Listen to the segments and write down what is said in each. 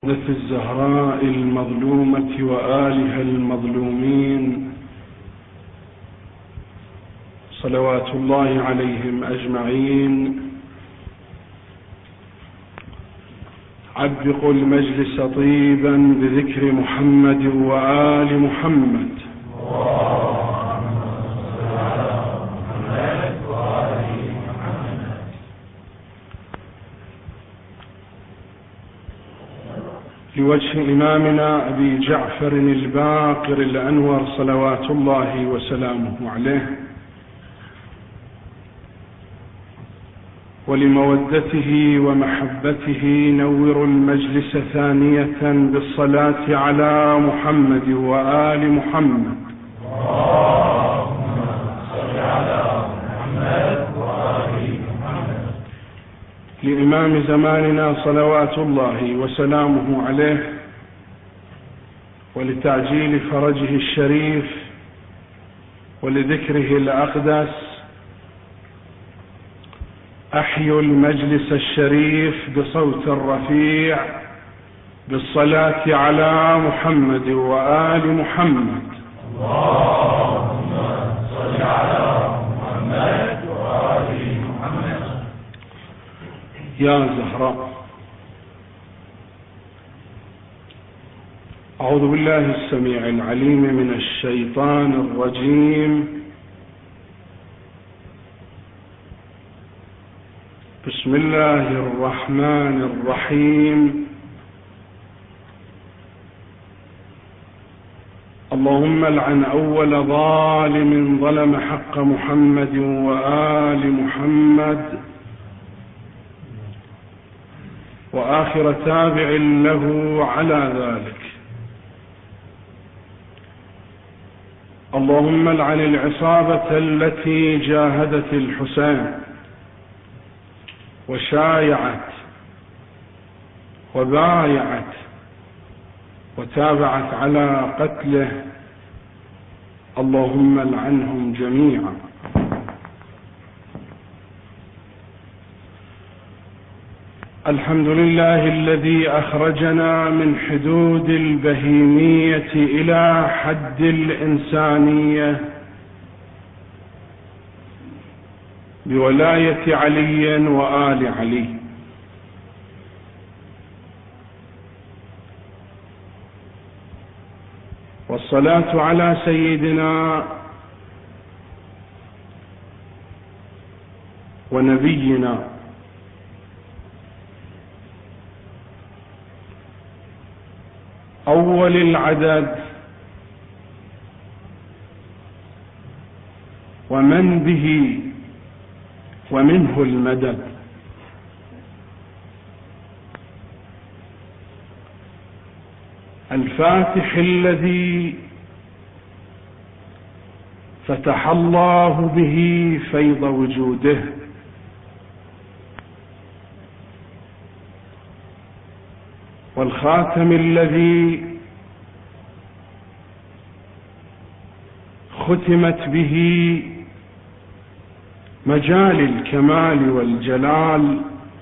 الزهراء المظلومة وآلها المظلومين صلوات الله عليهم أجمعين. عبقوا المجلس طيبا بذكر محمد وآل محمد. لوجه إمامنا أبي جعفر الباقر الأنور صلوات الله وسلامه عليه، ولمودته ومحبته نور المجلس ثانية بالصلاة على محمد وآل محمد. اللهم صل على محمد وآل محمد. لإمام زماننا صلوات الله وسلامه عليه، ولتعجيل فرجه الشريف ولذكره الأقدس، أحيوا المجلس الشريف بصوت رفيع بالصلاة على محمد وآل محمد. اللهم صل على محمد وآل محمد. يا زهراء، أعوذ بالله السميع العليم من الشيطان الرجيم. بسم الله الرحمن الرحيم. اللهم لعن أول ظالم ظلم حق محمد وآل محمد، وآخر تابع له على ذلك. اللهم لعن العصابة التي جاهدت الحسين وشايعت وبايعت وتابعت على قتله. اللهم لعنهم جميعا. الحمد لله الذي أخرجنا من حدود البهيمية إلى حد الإنسانية بولاية علي وآل علي. والصلاة على سيدنا ونبينا أول العدد ومن به ومنه المدد، الفاتح الذي فتح الله به فيض وجوده، والخاتم الذي ختمت به مجال الكمال والجلال،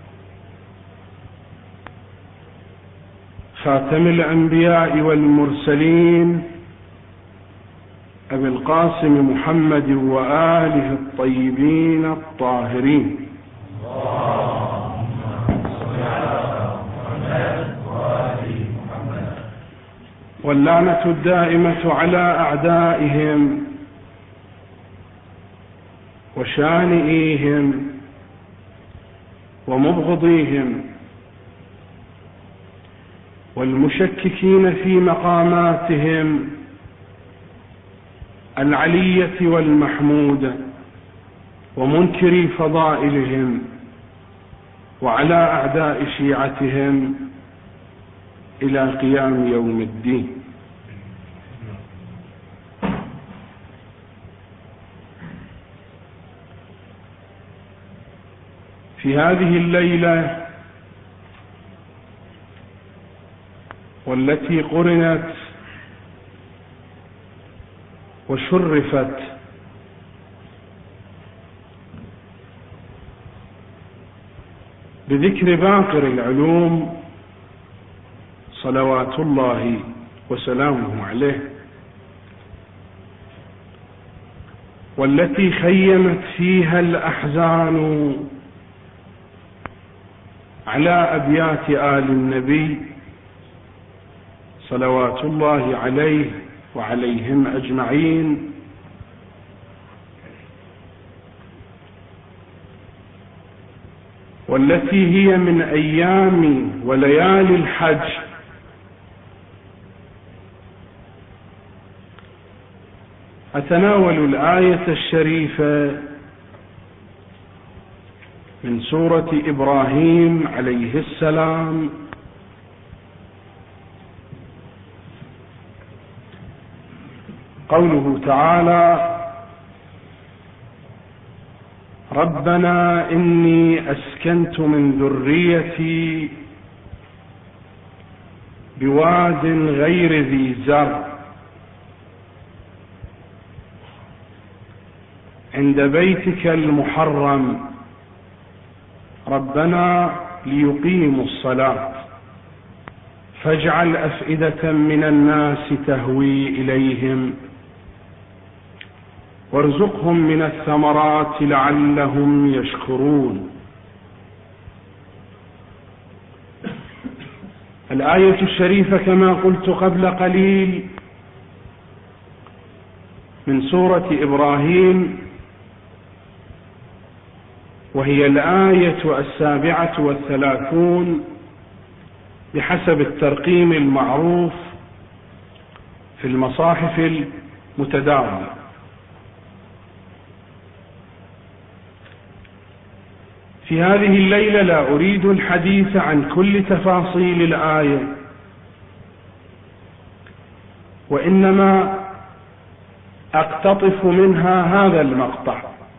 خاتم الأنبياء والمرسلين أبي القاسم محمد وآله الطيبين الطاهرين. واللعنة الدائمة على أعدائهم وشانئيهم ومبغضيهم والمشككين في مقاماتهم العلية والمحمودة ومنكري فضائلهم، وعلى أعداء شيعتهم إلى قيام يوم الدين. في هذه الليلة والتي قرنت وشرفت بذكر باقر العلوم صلوات الله وسلامه عليه، والتي خيمت فيها الأحزان على أبيات آل النبي صلوات الله عليه وعليهم أجمعين، والتي هي من أيام وليالي الحج، أتناول الآية الشريفة من سورة إبراهيم عليه السلام، قوله تعالى: ربنا إني أسكنت من ذريتي بواد غير ذي زرع عند بيتك المحرم ربنا ليقيموا الصلاة فاجعل أفئدة من الناس تهوي إليهم وارزقهم من الثمرات لعلهم يشكرون. الآية الشريفة كما قلت قبل قليل من سورة إبراهيم، وهي الآية 37 بحسب الترقيم المعروف في المصاحف المتداولة. في هذه الليلة لا أريد الحديث عن كل تفاصيل الآية، وإنما أقتطف منها هذا المقطع: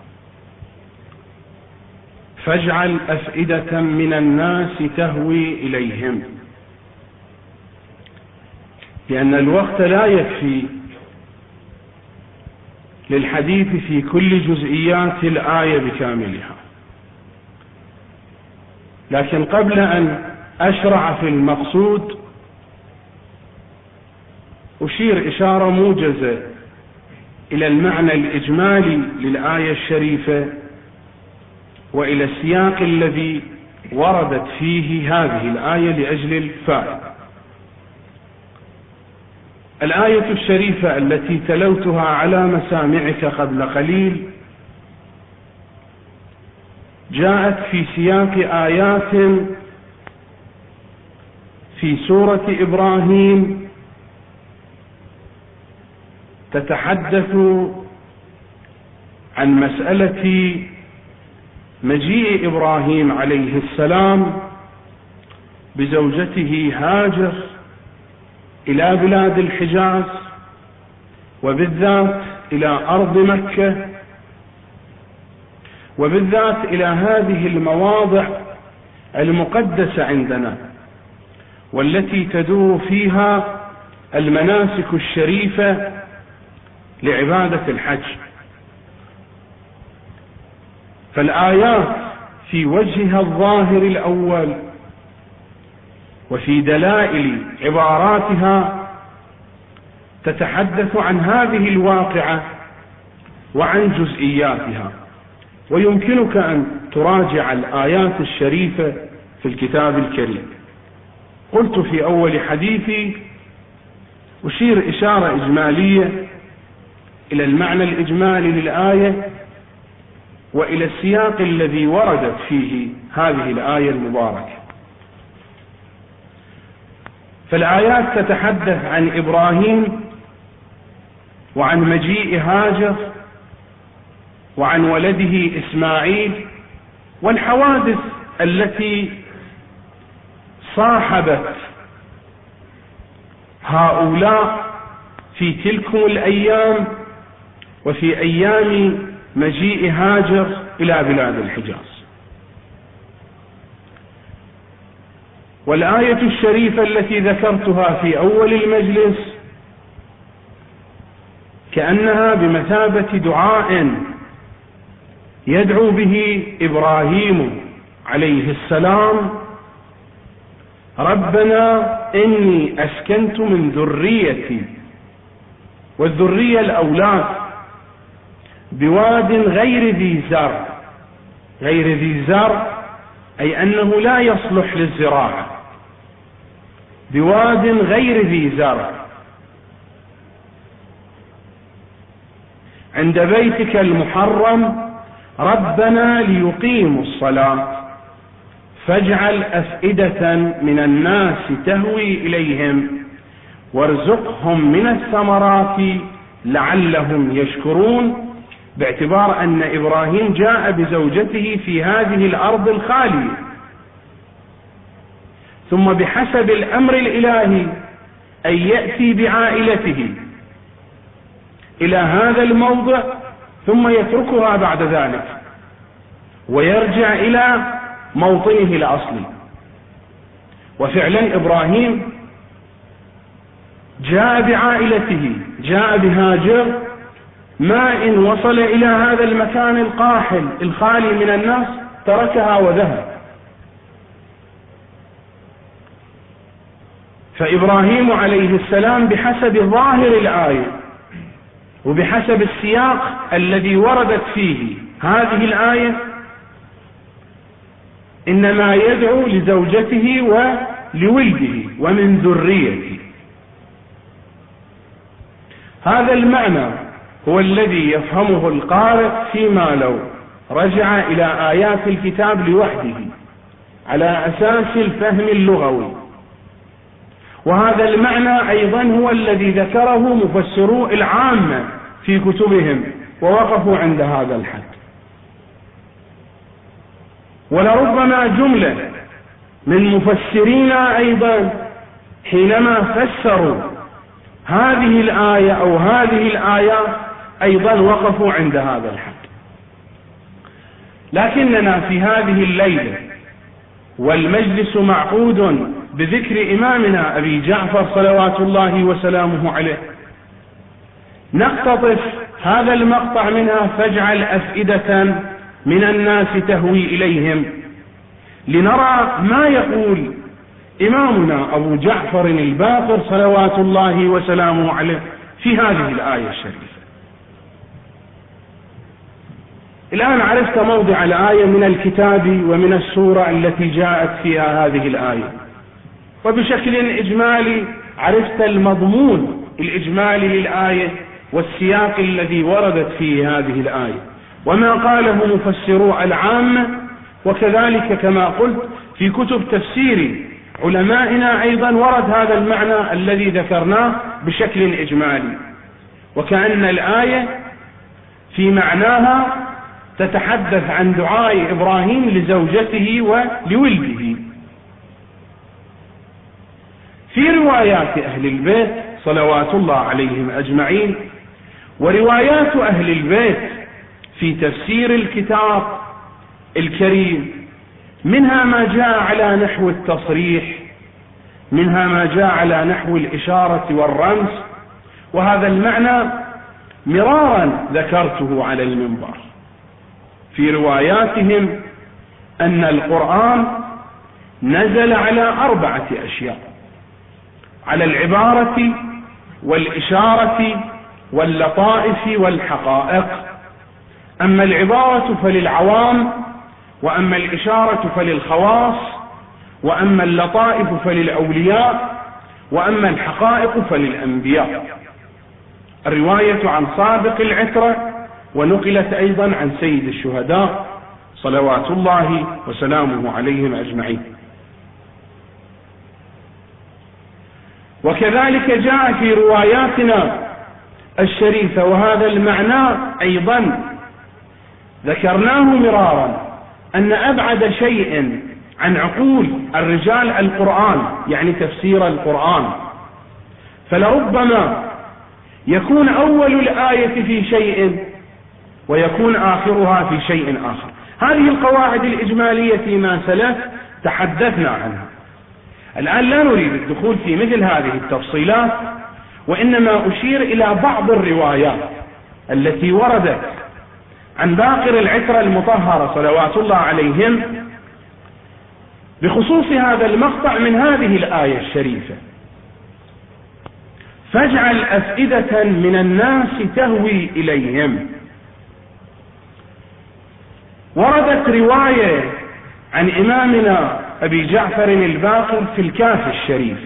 فاجعل أفئدة من الناس تهوي إليهم، لأن الوقت لا يكفي للحديث في كل جزئيات الآية بكاملها. لكن قبل أن أشرع في المقصود أشير إشارة موجزة إلى المعنى الإجمالي للآية الشريفة وإلى السياق الذي وردت فيه هذه الآية لأجل الفائدة. الآية الشريفة التي تلوتها على مسامعك قبل قليل جاءت في سياق آيات في سورة إبراهيم تتحدث عن مسألة مجيء إبراهيم عليه السلام بزوجته هاجر إلى بلاد الحجاز، وبالذات إلى أرض مكة، وبالذات إلى هذه المواضع المقدسة عندنا والتي تدور فيها المناسك الشريفة لعبادة الحج. فالآيات في وجهها الظاهر الأول وفي دلائل عباراتها تتحدث عن هذه الواقعة وعن جزئياتها، ويمكنك أن تراجع الآيات الشريفة في الكتاب الكريم. قلت في أول حديثي أشير إشارة إجمالية إلى المعنى الإجمالي للآية وإلى السياق الذي وردت فيه هذه الآية المباركة. فالآيات تتحدث عن إبراهيم وعن مجيء هاجر وعن ولده إسماعيل والحوادث التي صاحبت هؤلاء في تلكم الأيام وفي أيام مجيء هاجر إلى بلاد الحجاز. والآية الشريفة التي ذكرتها في أول المجلس كأنها بمثابة دعاء يدعو به إبراهيم عليه السلام ربنا إني أسكنت من ذريتي، والذرية الأولاد، بواد غير ذي زرع. غير ذي زرع أي أنه لا يصلح للزراعة، بواد غير ذي زرع عند بيتك المحرم ربنا ليقيموا الصلاة فاجعل أفئدة من الناس تهوي إليهم وارزقهم من الثمرات لعلهم يشكرون، باعتبار أن إبراهيم جاء بزوجته في هذه الأرض الخالية، ثم بحسب الأمر الإلهي أن يأتي بعائلته إلى هذا الموضع ثم يتركها بعد ذلك ويرجع إلى موطنه الأصلي. وفعلا إبراهيم جاء بعائلته، جاء بهاجر، ما إن وصل إلى هذا المكان القاحل الخالي من الناس تركها وذهب. فإبراهيم عليه السلام بحسب ظاهر الآية وبحسب السياق الذي وردت فيه هذه الآية إنما يدعو لزوجته ولولده ومن ذريته. هذا المعنى هو الذي يفهمه القارئ فيما لو رجع إلى آيات الكتاب لوحده على أساس الفهم اللغوي، وهذا المعنى أيضا هو الذي ذكره مفسرو العامة في كتبهم ووقفوا عند هذا الحد. ولربما جملة من مفسرينا أيضا حينما فسروا هذه الآية أو هذه الآيات أيضا وقفوا عند هذا الحد. لكننا في هذه الليلة والمجلس معقود بذكر إمامنا أبي جعفر صلوات الله وسلامه عليه نقتطف هذا المقطع منها فاجعل أفئدة من الناس تهوي إليهم، لنرى ما يقول إمامنا أبو جعفر الباقر صلوات الله وسلامه عليه في هذه الآية الشريفة. الآن عرفت موضع الآية من الكتاب ومن السورة التي جاءت فيها هذه الآية، وبشكل إجمالي عرفت المضمون الإجمالي للآية والسياق الذي وردت فيه هذه الآية وما قاله مفسرو العامة، وكذلك كما قلت في كتب تفسير علمائنا أيضا ورد هذا المعنى الذي ذكرناه بشكل إجمالي، وكأن الآية في معناها تتحدث عن دعاء إبراهيم لزوجته ولولده. في روايات أهل البيت صلوات الله عليهم أجمعين وروايات أهل البيت في تفسير الكتاب الكريم منها ما جاء على نحو التصريح، منها ما جاء على نحو الإشارة والرمز، وهذا المعنى مرارا ذكرته على المنبر. في رواياتهم أن القرآن نزل على 4 أشياء: على العبارة والإشارة واللطائف والحقائق. أما العبارة فللعوام، وأما الإشارة فللخواص، وأما اللطائف فللأولياء، وأما الحقائق فللأنبياء. الرواية عن سابق العترة ونقلت أيضا عن سيد الشهداء صلوات الله وسلامه عليهم أجمعين. وكذلك جاء في رواياتنا الشريفة وهذا المعنى أيضا ذكرناه مرارا، أن أبعد شيء عن عقول الرجال القرآن، يعني تفسير القرآن، فلربما يكون أول الآية في شيء ويكون آخرها في شيء آخر. هذه القواعد الإجمالية فيما سلف تحدثنا عنها. الآن لا نريد الدخول في مثل هذه التفصيلات، وإنما أشير إلى بعض الروايات التي وردت عن باقر العترة المطهرة صلوات الله عليهم بخصوص هذا المقطع من هذه الآية الشريفة: فاجعل أفئدة من الناس تهوي إليهم. وردت رواية عن إمامنا أبي جعفر الباقر في الكافي الشريف،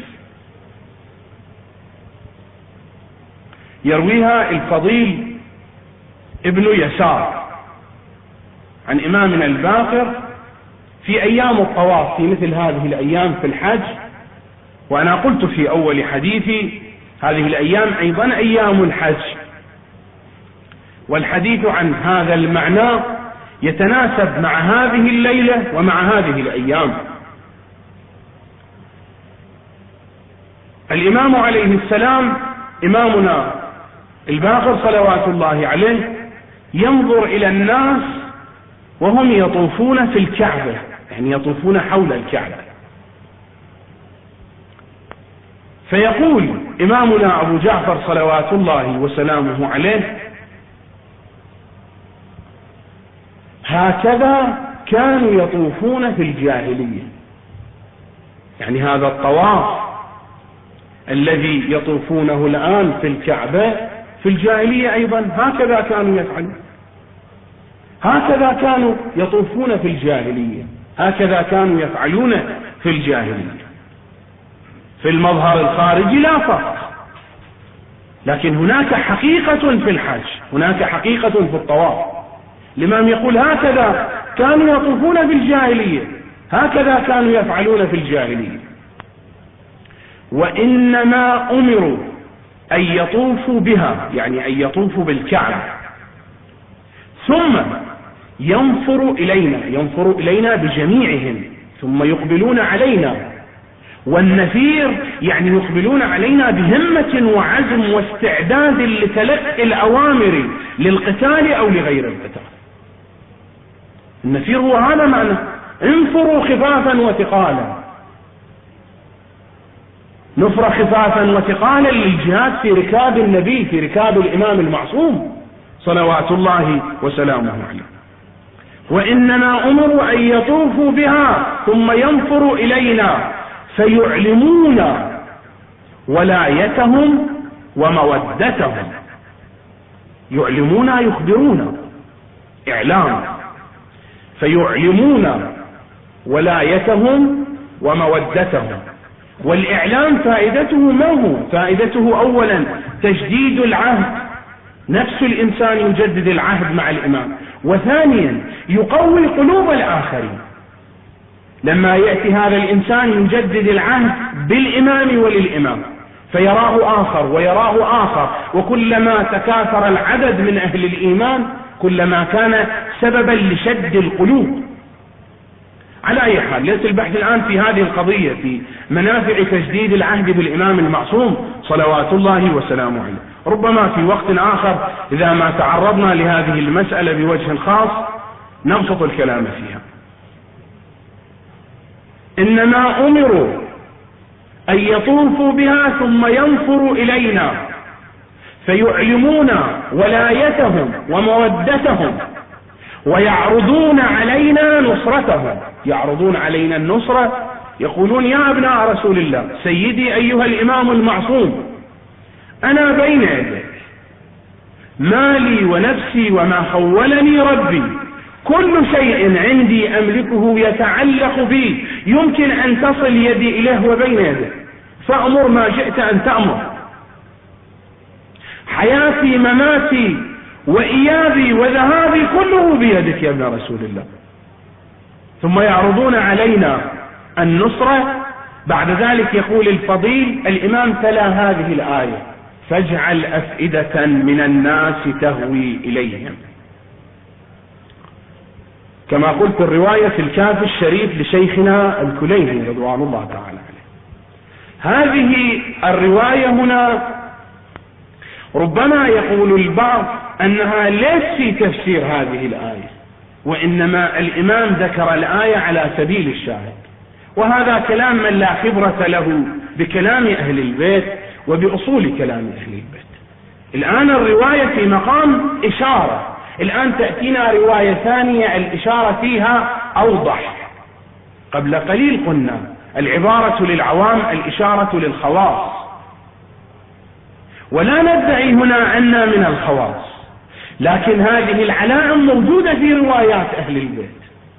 يرويها الفضيل ابن يسار عن إمامنا الباقر في أيام الطواف، في مثل هذه الأيام في الحج. وأنا قلت في أول حديثي هذه الأيام أيضا أيام الحج، والحديث عن هذا المعنى يتناسب مع هذه الليلة ومع هذه الأيام. الإمام عليه السلام، إمامنا الباقر صلوات الله عليه، ينظر إلى الناس وهم يطوفون في الكعبة، يعني يطوفون حول الكعبة، فيقول إمامنا أبو جعفر صلوات الله وسلامه عليه: هكذا كانوا يطوفون في الجاهلية. يعني هذا الطواف الذي يطوفونه الآن في الكعبة في الجاهلية أيضا هكذا كانوا يفعلون، هكذا كانوا يطوفون في الجاهلية، هكذا كانوا يفعلون في الجاهلية. في المظهر الخارجي لا فرق، لكن هناك حقيقة في الحج، هناك حقيقة في الطواف. الإمام يقول: هكذا كانوا يطوفون في الجاهلية، هكذا كانوا يفعلون في الجاهلية. وإنما أمروا أن يطوفوا بها، يعني أن يطوفوا بالكعبة، ثم ينفروا إلينا بجميعهم، ثم يقبلون علينا. والنفير يعني يقبلون علينا بهمة وعزم واستعداد لتلقي الأوامر للقتال أو لغير القتال. النفير هو هذا معنى: انفروا خفافا وثقالا، نفر خفافا وثقالا للجهاد في ركاب النبي، في ركاب الإمام المعصوم صلوات الله وسلامه عليه. وإنما أمروا أن يطوفوا بها ثم ينفروا إلينا فيعلمون ولايتهم ومودتهم. يعلمون يخبرون، إعلام، فيعلمون ولايتهم ومودتهم. والإعلام فائدته ما هو؟ فائدته أولا تجديد العهد، نفس الإنسان يجدد العهد مع الإمام. وثانيا يقوي قلوب الآخرين، لما يأتي هذا الإنسان يجدد العهد بالإمام وللإمام، فيراه آخر ويراه آخر، وكلما تكاثر العدد من أهل الإيمان كلما كان سببا لشد القلوب. على أي حال، ليس البحث الآن في هذه القضية، في منافع تجديد العهد بالإمام المعصوم صلوات الله وسلامه عليه. ربما في وقت آخر إذا ما تعرضنا لهذه المسألة بوجه خاص نبسط الكلام فيها. إنما أمروا أن يطوفوا بها ثم ينفروا إلينا فيعلمون ولايتهم ومودتهم ويعرضون علينا نصرتهم. يعرضون علينا النصرة، يقولون: يا أبناء رسول الله، سيدي أيها الإمام المعصوم، أنا بين يديك، مالي ونفسي وما خولني ربي، كل شيء عندي أملكه يتعلق بي، يمكن أن تصل يدي إليه وبين يديك، فأمر ما شئت أن تأمر. حياتي مماتي وإيابي وذهابي كله بيدك يا ابن رسول الله. ثم يعرضون علينا النصرة. بعد ذلك يقول الفضيل الإمام تلا هذه الآية: فاجعل أفئدة من الناس تهوي إليهم. كما قلت الرواية في الكافي الشريف لشيخنا الكليني رضوان الله تعالى عليه. هذه الرواية هنا ربما يقول البعض أنها ليس في تفسير هذه الآية، وإنما الإمام ذكر الآية على سبيل الشاهد، وهذا كلام من لا خبرة له بكلام أهل البيت وبأصول كلام أهل البيت. الآن الرواية في مقام إشارة، الآن تأتينا رواية ثانية الإشارة فيها أوضح، قبل قليل قلنا العبارة للعوام، الإشارة للخواص، ولا ندعي هنا أننا من الخواص، لكن هذه العلائم موجودة في روايات أهل البيت،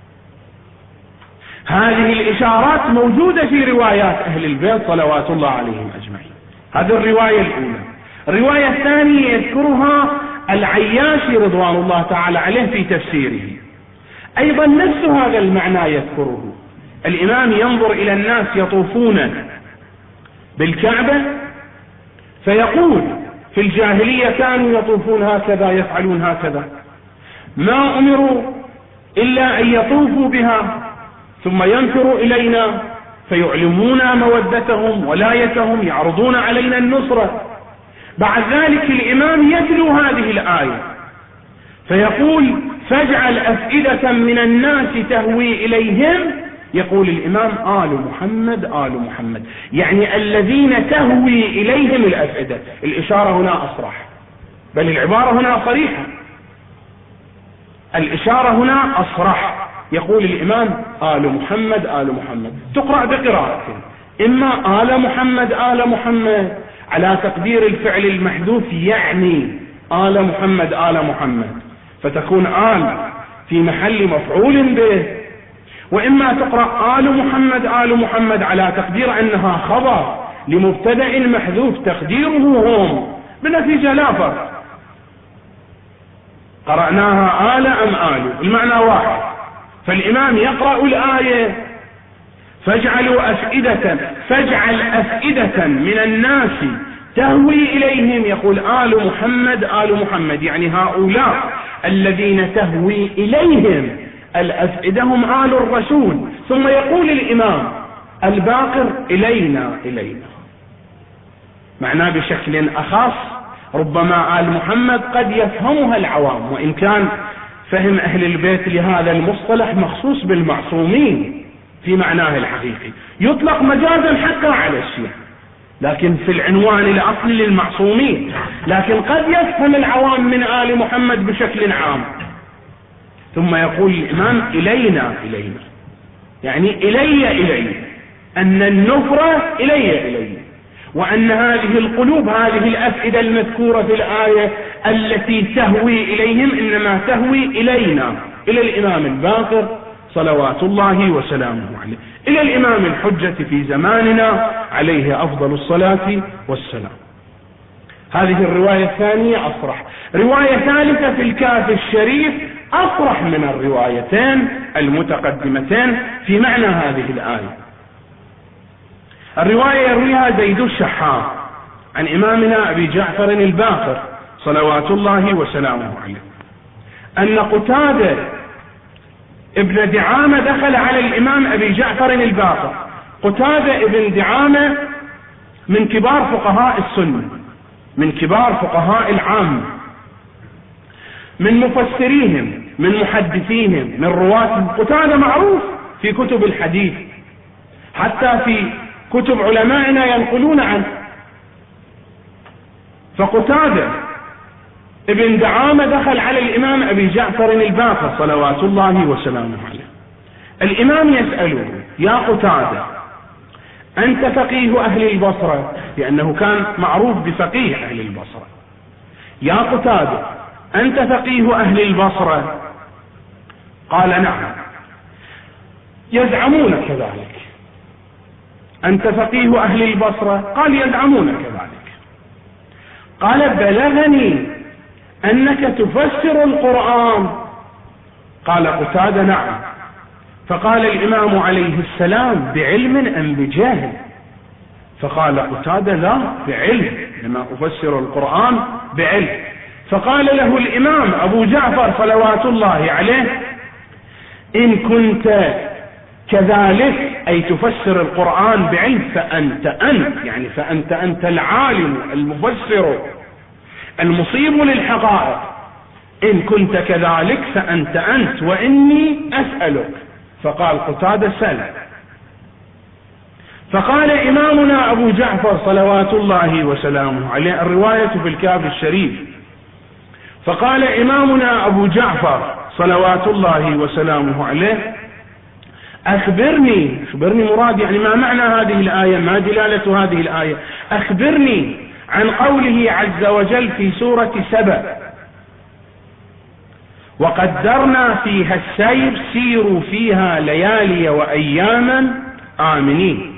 هذه الإشارات موجودة في روايات أهل البيت صلوات الله عليهم أجمعين. هذه الرواية الأولى. الرواية الثانية يذكرها العياشي رضوان الله تعالى عليه في تفسيره، أيضا نفس هذا المعنى يذكره. الإمام ينظر إلى الناس يطوفون بالكعبة فيقول في الجاهلية كانوا يطوفون هكذا، يفعلون هكذا، ما أمروا إلا أن يطوفوا بها ثم ينفروا إلينا فيعلمون مودتهم ولايتهم، يعرضون علينا النصرة. بعد ذلك الإمام يتلو هذه الآية فيقول فاجعل أفئدة من الناس تهوي إليهم، يقول الإمام آل محمد آل محمد، يعني الذين تهوي إليهم الأفئدة. الإشارة هنا أصرح، بل العبارة هنا صريحة، الإشارة هنا أصرح، يقول الإمام آل محمد آل محمد. تقرأ بقراءتين، إما آل محمد آل محمد على تقدير الفعل المحذوف يعني آل محمد آل محمد، فتكون آل في محل مفعول به، وإما تقرأ آل محمد آل محمد على تقدير أنها خبر لمبتدأ محذوف تقديره هم، بالنتيجة لا فرق، قرأناها آل أم آل المعنى واحد. فالإمام يقرأ الآية فاجعل أفئدة من الناس تهوي إليهم، يقول آل محمد آل محمد، يعني هؤلاء الذين تهوي إليهم الأفئدة هم آل الرسول. ثم يقول الإمام الباقر إلينا، معناه بشكل أخص، ربما آل محمد قد يفهمها العوام، وإن كان فهم أهل البيت لهذا المصطلح مخصوص بالمعصومين في معناه الحقيقي، يطلق مجازا حتى على الشيعة، لكن في العنوان الأصلي للمعصومين، لكن قد يفهم العوام من آل محمد بشكل عام. ثم يقول الإمام إلينا، يعني إلي، أن النفرة إلي، وأن هذه القلوب، هذه الأفئدة المذكورة في الآية التي تهوي إليهم إنما تهوي إلينا، إلى الإمام الباقر صلوات الله وسلامه عليه، إلى الإمام الحجة في زماننا عليه أفضل الصلاة والسلام. هذه الرواية الثانية أصرح. رواية ثالثة في الكافي الشريف أصرح من الروايتين المتقدمتين في معنى هذه الآية. الرواية يرويها زيد الشحام عن إمامنا أبي جعفر الباقر صلوات الله وسلامه عليه أن قتادة ابن دعامة دخل على الإمام أبي جعفر الباقر. قتادة ابن دعامة من كبار فقهاء السنة، من كبار فقهاء العام، من مفسريهم، من محدثيهم، من رواتهم. قتادة معروف في كتب الحديث، حتى في كتب علمائنا ينقلون عنه. فقتادة ابن دعامة دخل على الإمام أبي جعفر الباقر صلوات الله وسلامه عليه. الإمام يسأله يا قتادة أنت فقيه أهل البصرة، لأنه كان معروف بفقيه أهل البصرة. يا قتادة أنت فقيه أهل البصرة؟ قال نعم. يزعمون كذلك. أنت فقيه أهل البصرة؟ قال يزعمون كذلك. قال بلغني أنك تفسر القرآن. قال قتادة نعم. فقال الإمام عليه السلام بعلم أم بجهل؟ فقال قتادة لا بعلم، لما أفسر القرآن بعلم. فقال له الإمام أبو جعفر صلوات الله عليه إن كنت كذلك أي تفسر القرآن بعلم فأنت العالم المفسر المصيب للحقائق. إن كنت كذلك فأنت وإني أسألك. فقال قتادة سل. فقال إمامنا أبو جعفر صلوات الله وسلامه عليه، الرواية في الكافي الشريف، فقال إمامنا أبو جعفر صلوات الله وسلامه عليه أخبرني مراد، يعني ما معنى هذه الآية، ما دلالة هذه الآية؟ أخبرني عن قوله عز وجل في سورة سبأ: وقدرنا فيها السير سيروا فيها ليالي وأياما آمنين.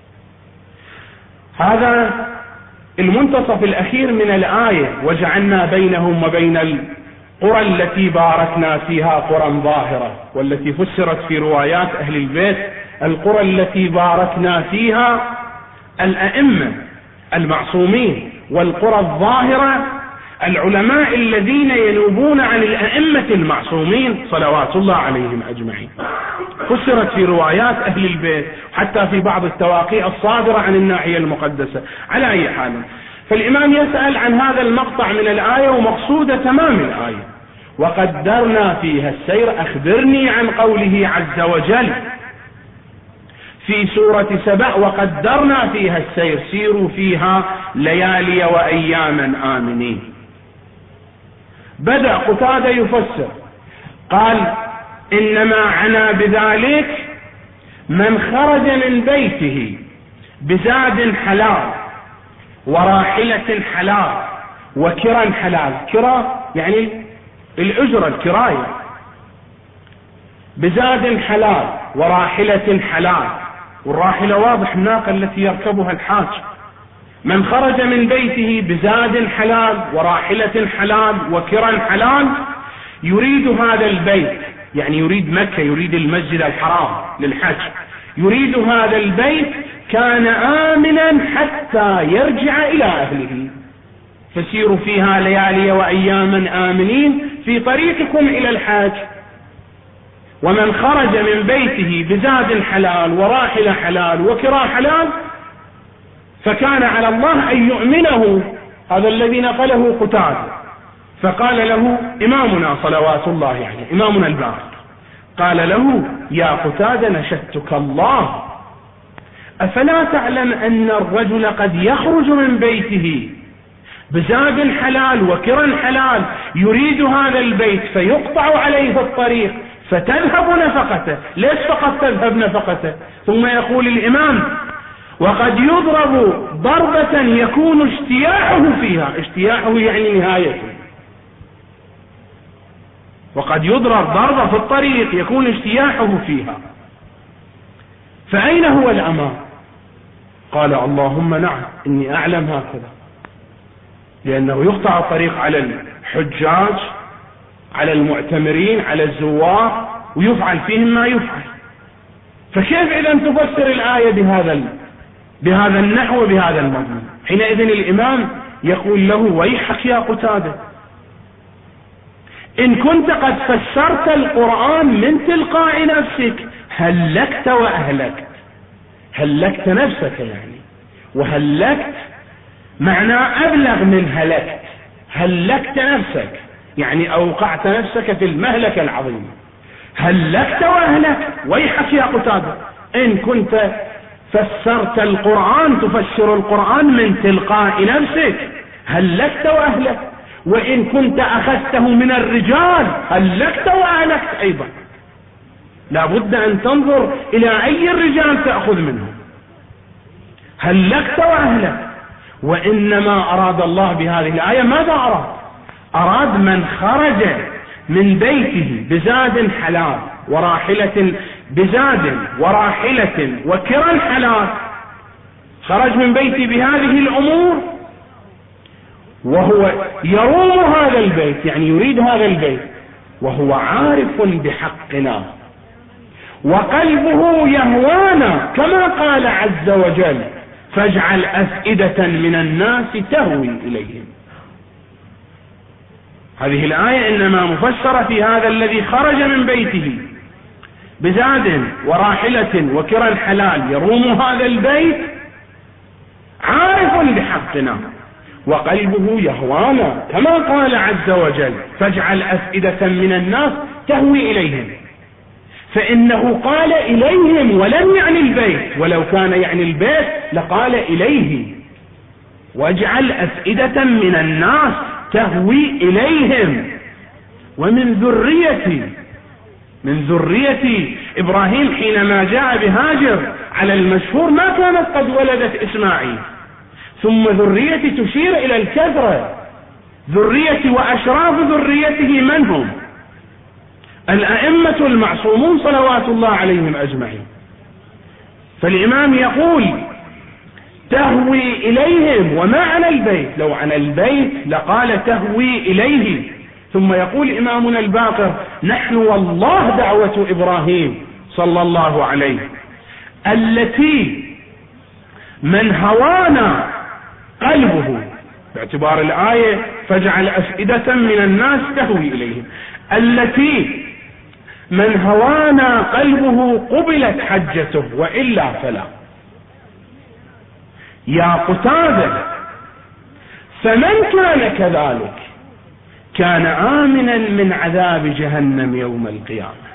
هذا المنتصف الأخير من الآية: وجعلنا بينهم وبين القرى التي باركنا فيها قرى ظاهرة، والتي فسرت في روايات أهل البيت القرى التي باركنا فيها الأئمة المعصومين، والقرى الظاهرة العلماء الذين ينوبون عن الأئمة المعصومين صلوات الله عليهم أجمعين. فسرت في روايات أهل البيت حتى في بعض التواقيع الصادرة عن الناحية المقدسة. على أي حال، فالإمام يسأل عن هذا المقطع من الآية ومقصود تمام الآية: وقدرنا فيها السير. أخبرني عن قوله عز وجل في سورة سبأ: وقدرنا فيها السير سيروا فيها ليالي وأياما آمنين. بدأ قتادة يفسر، قال: إنما عنى بذلك من خرج من بيته بزاد حلال وراحلة حلال وكرا حلال. كرا يعني الأجرة، الكراية. بزاد حلال وراحلة حلال، والراحلة واضح الناقة التي يركبها الحاج. من خرج من بيته بزاد حلال وراحلة حلال وكرا حلال يريد هذا البيت، يعني يريد مكة، يريد المسجد الحرام للحج، يريد هذا البيت، كان آمنا حتى يرجع إلى أهله. فسيروا فيها ليالي وأياما آمنين في طريقكم إلى الحج. ومن خرج من بيته بزاد حلال وراحلة حلال وكرا حلال فكان على الله أن يؤمنه. هذا الذي نقله قتادة. فقال له إمامنا صلوات الله عليه، إمامنا الباقر، قال له: يا قتادة نشدتك الله، أفلا تعلم أن الرجل قد يخرج من بيته بزاد حلال وكرا حلال يريد هذا البيت فيقطع عليه الطريق فتذهب نفقته. ليش فقط تذهب نفقته؟ ثم يقول الإمام: وقد يضرب ضربة يكون اشتياحه فيها. اشتياحه يعني نهايته. وقد يضرب ضربة في الطريق يكون اشتياحه فيها. فأين هو الأمان؟ قال: اللهم نعم، إني أعلم هكذا، لأنه يقطع الطريق على الحجاج، على المعتمرين، على الزوار، ويفعل فيهم ما يفعل. فكيف إذا تفسر الآية بهذا النحو وبهذا المضمون؟ حينئذ الإمام يقول له: ويحك يا قتادة، إن كنت قد فسرت القرآن من تلقاء نفسك هلكت وأهلكت. هلكت نفسك يعني، وهلكت معنى أبلغ من هلكت. هلكت نفسك يعني أوقعت نفسك في المهلكة العظيمة. هلكت وأهلكت. ويحك يا قتادة، إن كنت فسرت القرآن، تفسر القرآن من تلقاء نفسك، هلكت وأهلكت. وإن كنت أخذته من الرجال هلكت وأهلكت أيضا. لا بد أن تنظر إلى أي الرجال تأخذ منهم. هلكت وأهلكت. وإنما أراد الله بهذه الآية ماذا أراد؟ أراد من خرج من بيته بزاد حلال وراحلة، بزاد وراحلة وكرا حلال، خرج من بيته بهذه الأمور وهو يروم هذا البيت، يعني يريد هذا البيت، وهو عارف بحقنا وقلبه يهوانا كما قال عز وجل: فاجعل أفئدة من الناس تهوي إليهم. هذه الآية إنما مفسرة في هذا الذي خرج من بيته بزاد وراحلة وكرا حلال يروم هذا البيت، عارف بحقنا وقلبه يهوانا كما قال عز وجل: فاجعل أفئدة من الناس تهوي إليهم. فإنه قال إليهم ولم يعني البيت، ولو كان يعني البيت لقال إليه: واجعل أفئدة من الناس تهوي إليهم ومن ذريتي. من ذرية إبراهيم حينما جاء بهاجر على المشهور ما كانت قد ولدت إسماعيل. ثم ذرية تشير إلى الكثرة، ذرية وأشراف ذريته من هم؟ الأئمة المعصومون صلوات الله عليهم أجمعين. فالإمام يقول تهوي إليهم، وما على البيت، لو عن البيت لقال تهوي إليه. ثم يقول إمامنا الباقر نحن والله دعوة إبراهيم صلى الله عليه التي من هوانا قلبه، باعتبار الآية فاجعل أفئدة من الناس تهوي إليهم، التي من هوانا قلبه قبلت حجته وإلا فلا. يا قتادة فمن كان كذلك كان آمنا من عذاب جهنم يوم القيامة.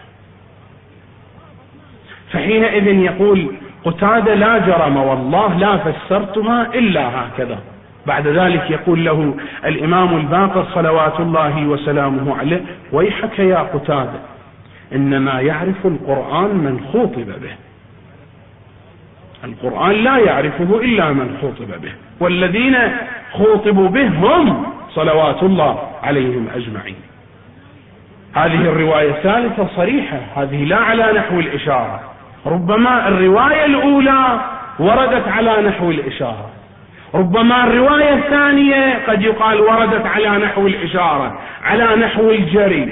فحينئذ يقول قتادة لا جرم والله لا فسرتها إلا هكذا. بعد ذلك يقول له الإمام الباقر صلوات الله وسلامه عليه ويحك يا قتادة إنما يعرف القرآن من خوطب به، القرآن لا يعرفه إلا من خوطب به، والذين خوطبوا به هم صلوات الله عليهم أجمعين. هذه الرواية الثالثة صريحة، هذه لا على نحو الإشارة، ربما الرواية الأولى وردت على نحو الإشارة، ربما الرواية الثانية قد يقال وردت على نحو الإشارة على نحو الجري،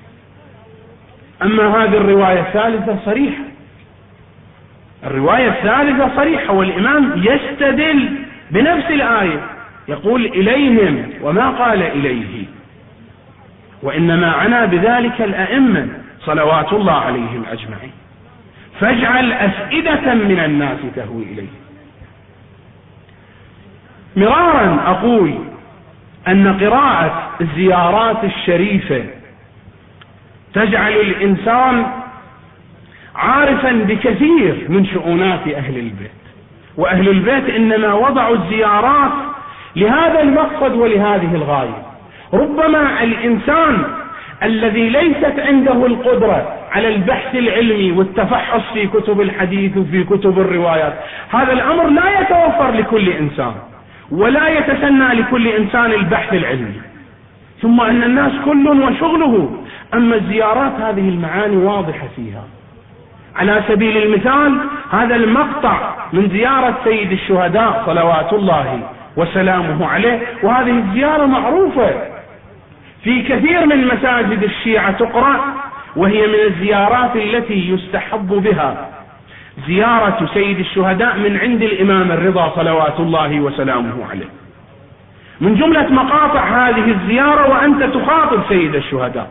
أما هذه الرواية الثالثة صريحة، الرواية الثالثة صريحة. والإمام يستدل بنفس الآية يقول إليهم وما قال إليه، وإنما عنا بذلك الأئمة صلوات الله عليهم أجمعين. فاجعل أفئدة من الناس تهوي إليه. مرارا أقول أن قراءة الزيارات الشريفة تجعل الإنسان عارفا بكثير من شؤونات أهل البيت، وأهل البيت إنما وضعوا الزيارات لهذا المقصد ولهذه الغاية. ربما الإنسان الذي ليست عنده القدرة على البحث العلمي والتفحص في كتب الحديث وفي كتب الروايات، هذا الأمر لا يتوفر لكل إنسان ولا يتسنى لكل إنسان البحث العلمي، ثم أن الناس كل وشغله. أما الزيارات هذه المعاني واضحة فيها. على سبيل المثال هذا المقطع من زيارة سيد الشهداء صلوات الله وسلامه عليه، وهذه الزيارة معروفة في كثير من مساجد الشيعة تقرأ، وهي من الزيارات التي يستحب بها زيارة سيد الشهداء من عند الإمام الرضا صلوات الله وسلامه عليه. من جملة مقاطع هذه الزيارة وأنت تخاطب سيد الشهداء: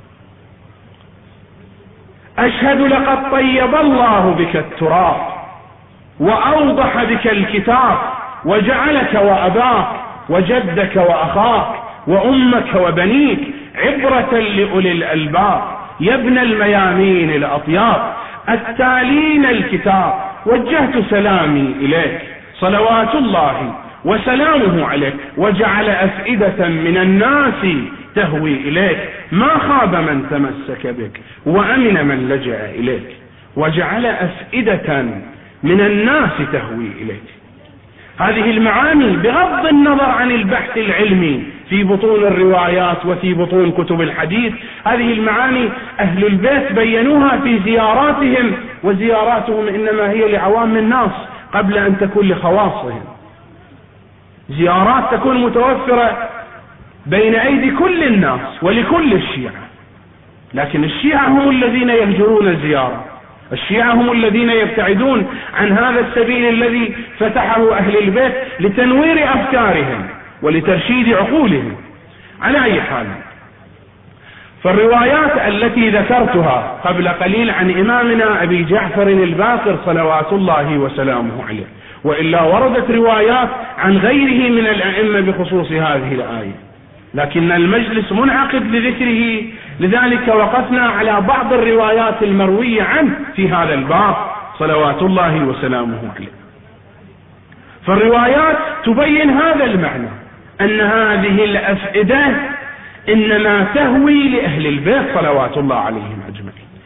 أشهد لقد طيب الله بك التراب وأوضح بك الكتاب وجعلك وأباك وجدك وأخاك وأمك وبنيك عبرة لأولي الألباب يا ابن الميامين الأطياب التالين الكتاب وجهت سلامي إليك صلوات الله وسلامه عليك وجعل أفئدة من الناس تهوي إليك ما خاب من تمسك بك وأمن من لجأ إليك وجعل أفئدة من الناس تهوي إليك. هذه المعاني بغض النظر عن البحث العلمي في بطون الروايات وفي بطون كتب الحديث، هذه المعاني أهل البيت بينوها في زياراتهم، وزياراتهم إنما هي لعوام الناس قبل أن تكون لخواصهم. زيارات تكون متوفرة بين أيدي كل الناس ولكل الشيعة، لكن الشيعة هم الذين يهجرون الزيارة، الشيعة هم الذين يبتعدون عن هذا السبيل الذي فتحه أهل البيت لتنوير أفكارهم ولترشيد عقولهم. على أي حال، فالروايات التي ذكرتها قبل قليل عن إمامنا أبي جعفر الباقر صلوات الله وسلامه عليه، وإلا وردت روايات عن غيره من الأئمة بخصوص هذه الآية، لكن المجلس منعقد لذكره، لذلك وقفنا على بعض الروايات المروية عنه في هذا الباب صلوات الله وسلامه عليه. فالروايات تبين هذا المعنى، أن هذه الأفئدة إنما تهوي لأهل البيت صلوات الله عليهم أجمعين،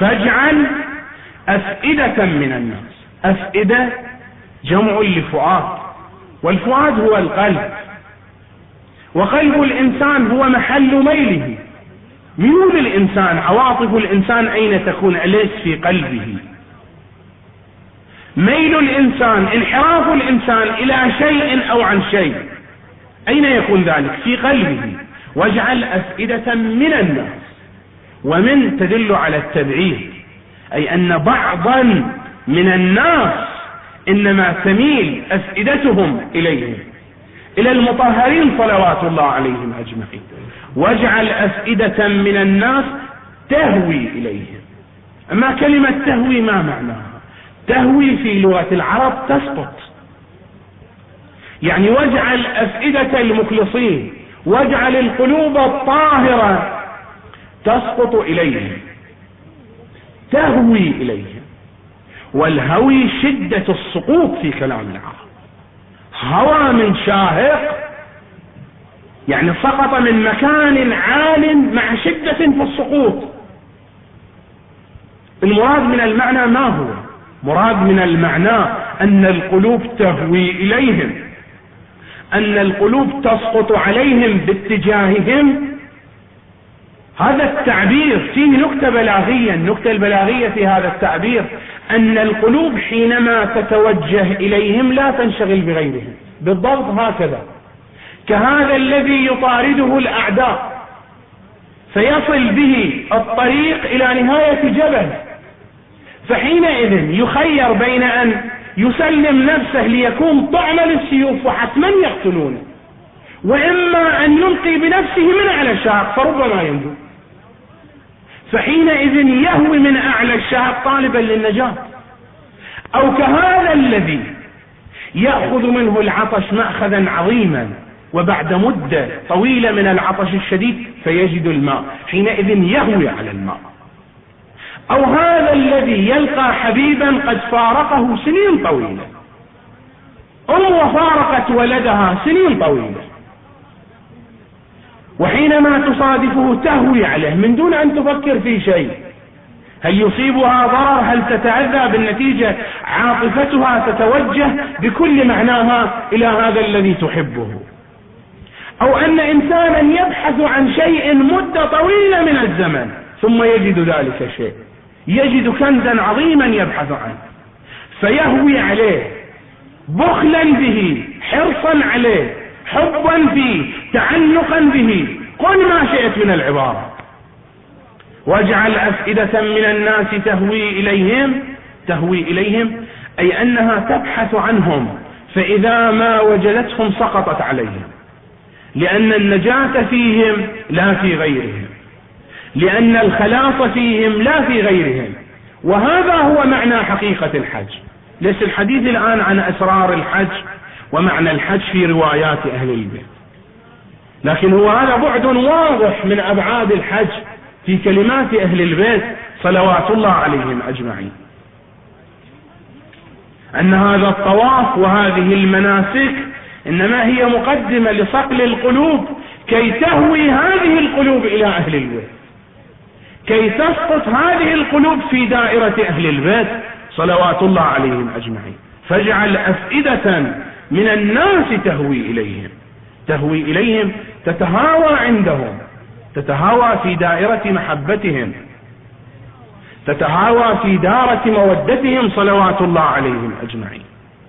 فاجعل أفئدة من الناس. أفئدة جمع لفؤاد، والفؤاد هو القلب، وقلب الإنسان هو محل ميله. ميول الإنسان، عواطف الإنسان أين تكون؟ أليس في قلبه. ميل الإنسان، انحراف الإنسان إلى شيء أو عن شيء، أين يكون ذلك؟ في قلبه. واجعل أفئدة من الناس، ومن تدل على التبعيد، أي أن بعضا من الناس إنما تميل أفئدتهم إليهم، إلى المطهرين صلوات الله عليهم أجمعين. واجعل أفئدة من الناس تهوي إليهم. أما كلمة تهوي ما معناها؟ تهوي في لغة العرب تسقط، يعني واجعل أفئدة المخلصين، واجعل القلوب الطاهرة تسقط إليهم، تهوي إليهم. والهوي شدة السقوط في كلام العرب. هوى من شاهق، يعني سقط من مكان عال مع شدة في السقوط. المراد من المعنى ما هو؟ مراد من المعنى أن القلوب تهوي إليهم، أن القلوب تسقط عليهم باتجاههم. هذا التعبير فيه نكتة بلاغية. النكتة البلاغية في هذا التعبير أن القلوب حينما تتوجه إليهم لا تنشغل بغيرهم، بالضبط هكذا، كهذا الذي يطارده الأعداء فيصل به الطريق إلى نهاية جبل، فحينئذ يخير بين أن يسلم نفسه ليكون طعم للسيوف وحتما يقتلونه، وإما أن يلقي بنفسه من أعلى الشهق فربما ينجو. فحينئذ يهوي من أعلى الشهق طالبا للنجاة. أو كهذا الذي يأخذ منه العطش مأخذا عظيما، وبعد مدة طويلة من العطش الشديد فيجد الماء، حينئذ يهوي على الماء. أو هذا الذي يلقى حبيبا قد فارقه سنين طويلة، وفارقت ولدها سنين طويلة، وحينما تصادفه تهوي عليه من دون أن تفكر في شيء. هل يصيبها ضرر؟ هل تتعذى بالنتيجة؟ عاطفتها تتوجه بكل معناها إلى هذا الذي تحبه. أو أن إنسانا يبحث عن شيء مدة طويلة من الزمن ثم يجد ذلك الشيء، يجد كنزا عظيما يبحث عنه فيهوي عليه، بخلا به، حرصا عليه، حبا فيه، تعلقا به، قل ما شئت من العبارة. واجعل أفئدة من الناس تهوي إليهم أي أنها تبحث عنهم، فإذا ما وجدتهم سقطت عليهم، لأن النجاة فيهم لا في غيرهم، لأن الخلاص فيهم لا في غيرهم. وهذا هو معنى حقيقة الحج. ليس الحديث الآن عن أسرار الحج ومعنى الحج في روايات أهل البيت، لكن هو هذا بعد واضح من أبعاد الحج في كلمات أهل البيت صلوات الله عليهم أجمعين، أن هذا الطواف وهذه المناسك إنما هي مقدمة لصقل القلوب كي تهوي هذه القلوب إلى أهل البيت، كي تسقط هذه القلوب في دائرة أهل البيت صلوات الله عليهم أجمعين. فاجعل أفئدة من الناس تهوي إليهم، تتهاوى عندهم، تتهاوى في دائرة محبتهم، تتهاوى في دارة مودتهم صلوات الله عليهم أجمعين.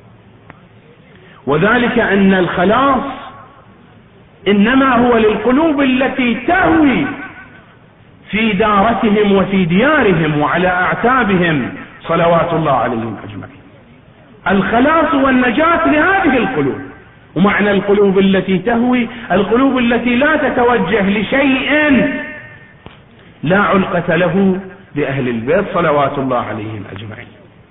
وذلك أن الخلاص إنما هو للقلوب التي تهوي في دارتهم وفي ديارهم وعلى أعتابهم صلوات الله عليهم أجمعين. الخلاص والنجاة لهذه القلوب. ومعنى القلوب التي تهوي القلوب التي لا تتوجه لشيء لا علقة له لأهل البيت صلوات الله عليهم أجمعين.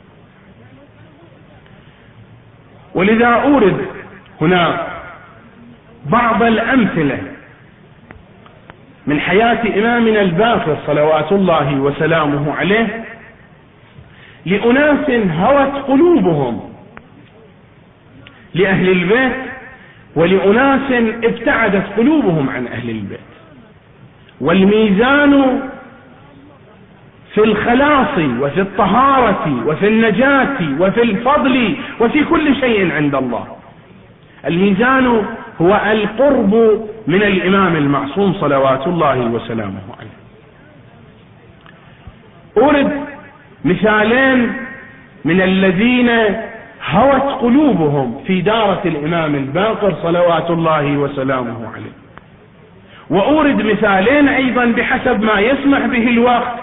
ولذا أورد هنا بعض الأمثلة من حياة إمامنا الباقر صلوات الله وسلامه عليه لأناس هوت قلوبهم لأهل البيت، ولأناس ابتعدت قلوبهم عن أهل البيت. والميزان في الخلاص وفي الطهارة وفي النجاة وفي الفضل وفي كل شيء عند الله. الميزان هو القرب من الإمام المعصوم صلوات الله وسلامه عليه. أورد مثالين من الذين هوت قلوبهم في دارة الإمام الباقر صلوات الله وسلامه عليه، وأورد مثالين أيضا بحسب ما يسمح به الوقت،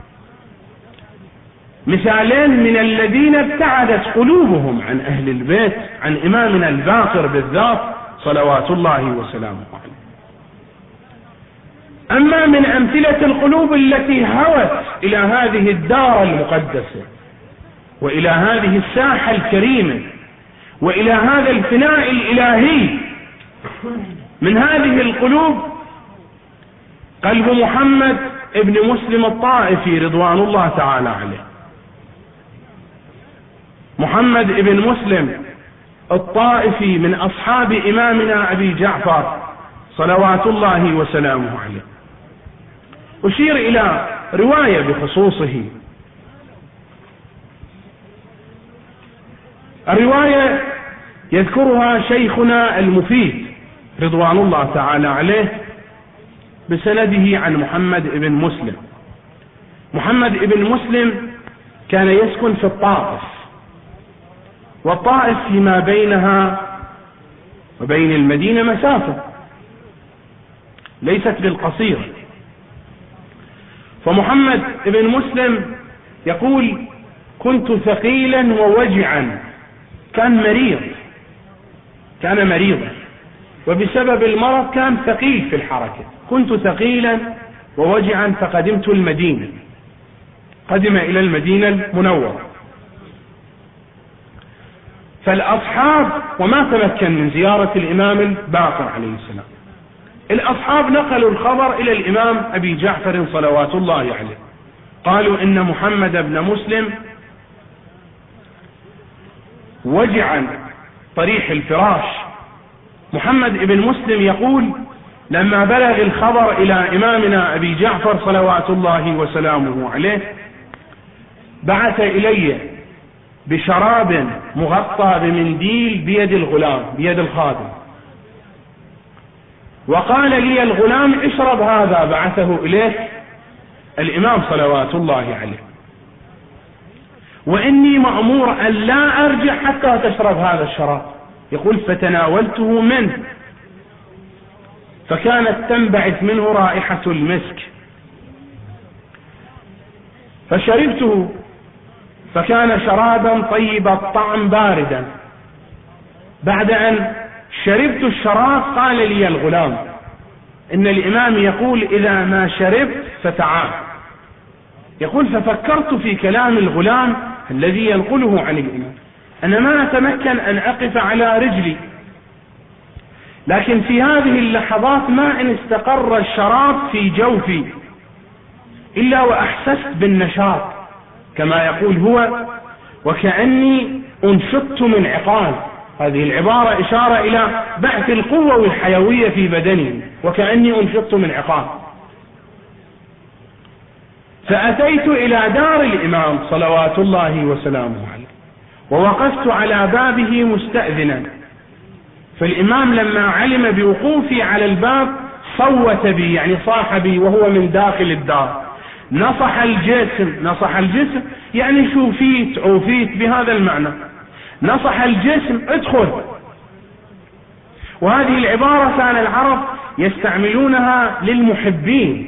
مثالين من الذين ابتعدت قلوبهم عن أهل البيت، عن إمامنا الباقر بالذات صلوات الله وسلامه عليه. أما من أمثلة القلوب التي هوت إلى هذه الدار المقدسة وإلى هذه الساحة الكريمة وإلى هذا الفناء الإلهي، من هذه القلوب قلب محمد ابن مسلم الطائفي رضوان الله تعالى عليه. محمد ابن مسلم الطائفي من أصحاب إمامنا أبي جعفر صلوات الله وسلامه عليه. أشير إلى رواية بخصوصه. الرواية يذكرها شيخنا المفيد رضوان الله تعالى عليه بسنده عن محمد ابن مسلم. محمد ابن مسلم كان يسكن في الطائف، والطائف فيما بينها وبين المدينة مسافة ليست بالقصير. فمحمد ابن مسلم يقول: كنت ثقيلا ووجعا، كان مريض، كان مريضا، وبسبب المرض كان ثقيل في الحركة. كنت ثقيلا ووجعا فقدمت المدينة، قدم إلى المدينة المنورة. فالأصحاب وما تمكن من زيارة الإمام الباقر عليه السلام، الأصحاب نقلوا الخبر إلى الإمام أبي جعفر صلوات الله عليه، قالوا إن محمد بن مسلم وجعا طريح الفراش. محمد بن مسلم يقول: لما بلغ الخبر إلى إمامنا أبي جعفر صلوات الله وسلامه عليه بعث إلي بشراب مغطى بمنديل بيد الغلام، بيد الخادم، وقال لي الغلام: اشرب هذا. بعثه إليه الإمام صلوات الله عليه، وإني مأمور أن لا أرجع حتى تشرب هذا الشراب. يقول: فتناولته منه فكانت تنبعث منه رائحة المسك، فشربته فكان شرابا طيب الطعم باردا. بعد أن شربت الشراب قال لي الغلام: إن الإمام يقول إذا ما شربت فتعال. يقول: ففكرت في كلام الغلام الذي ينقله عن الإمام، أنا ما أتمكن أن أقف على رجلي، لكن في هذه اللحظات ما إن استقر الشراب في جوفي إلا وأحسست بالنشاط كما يقول هو، وكأني أنشطت من عقال. هذه العبارة إشارة إلى بعث القوة والحيوية في بدني، وكأني أنشطت من عقال. فأتيت إلى دار الإمام صلوات الله وسلامه عليه، ووقفت على بابه مستأذنا. فالإمام لما علم بوقوفي على الباب صوت بي، يعني صاح بي وهو من داخل الدار. نصح الجسم، نصح الجسم يعني شوفيت عوفيت بهذا المعنى. نصح الجسم ادخل. وهذه العبارة كان العرب يستعملونها للمحبين.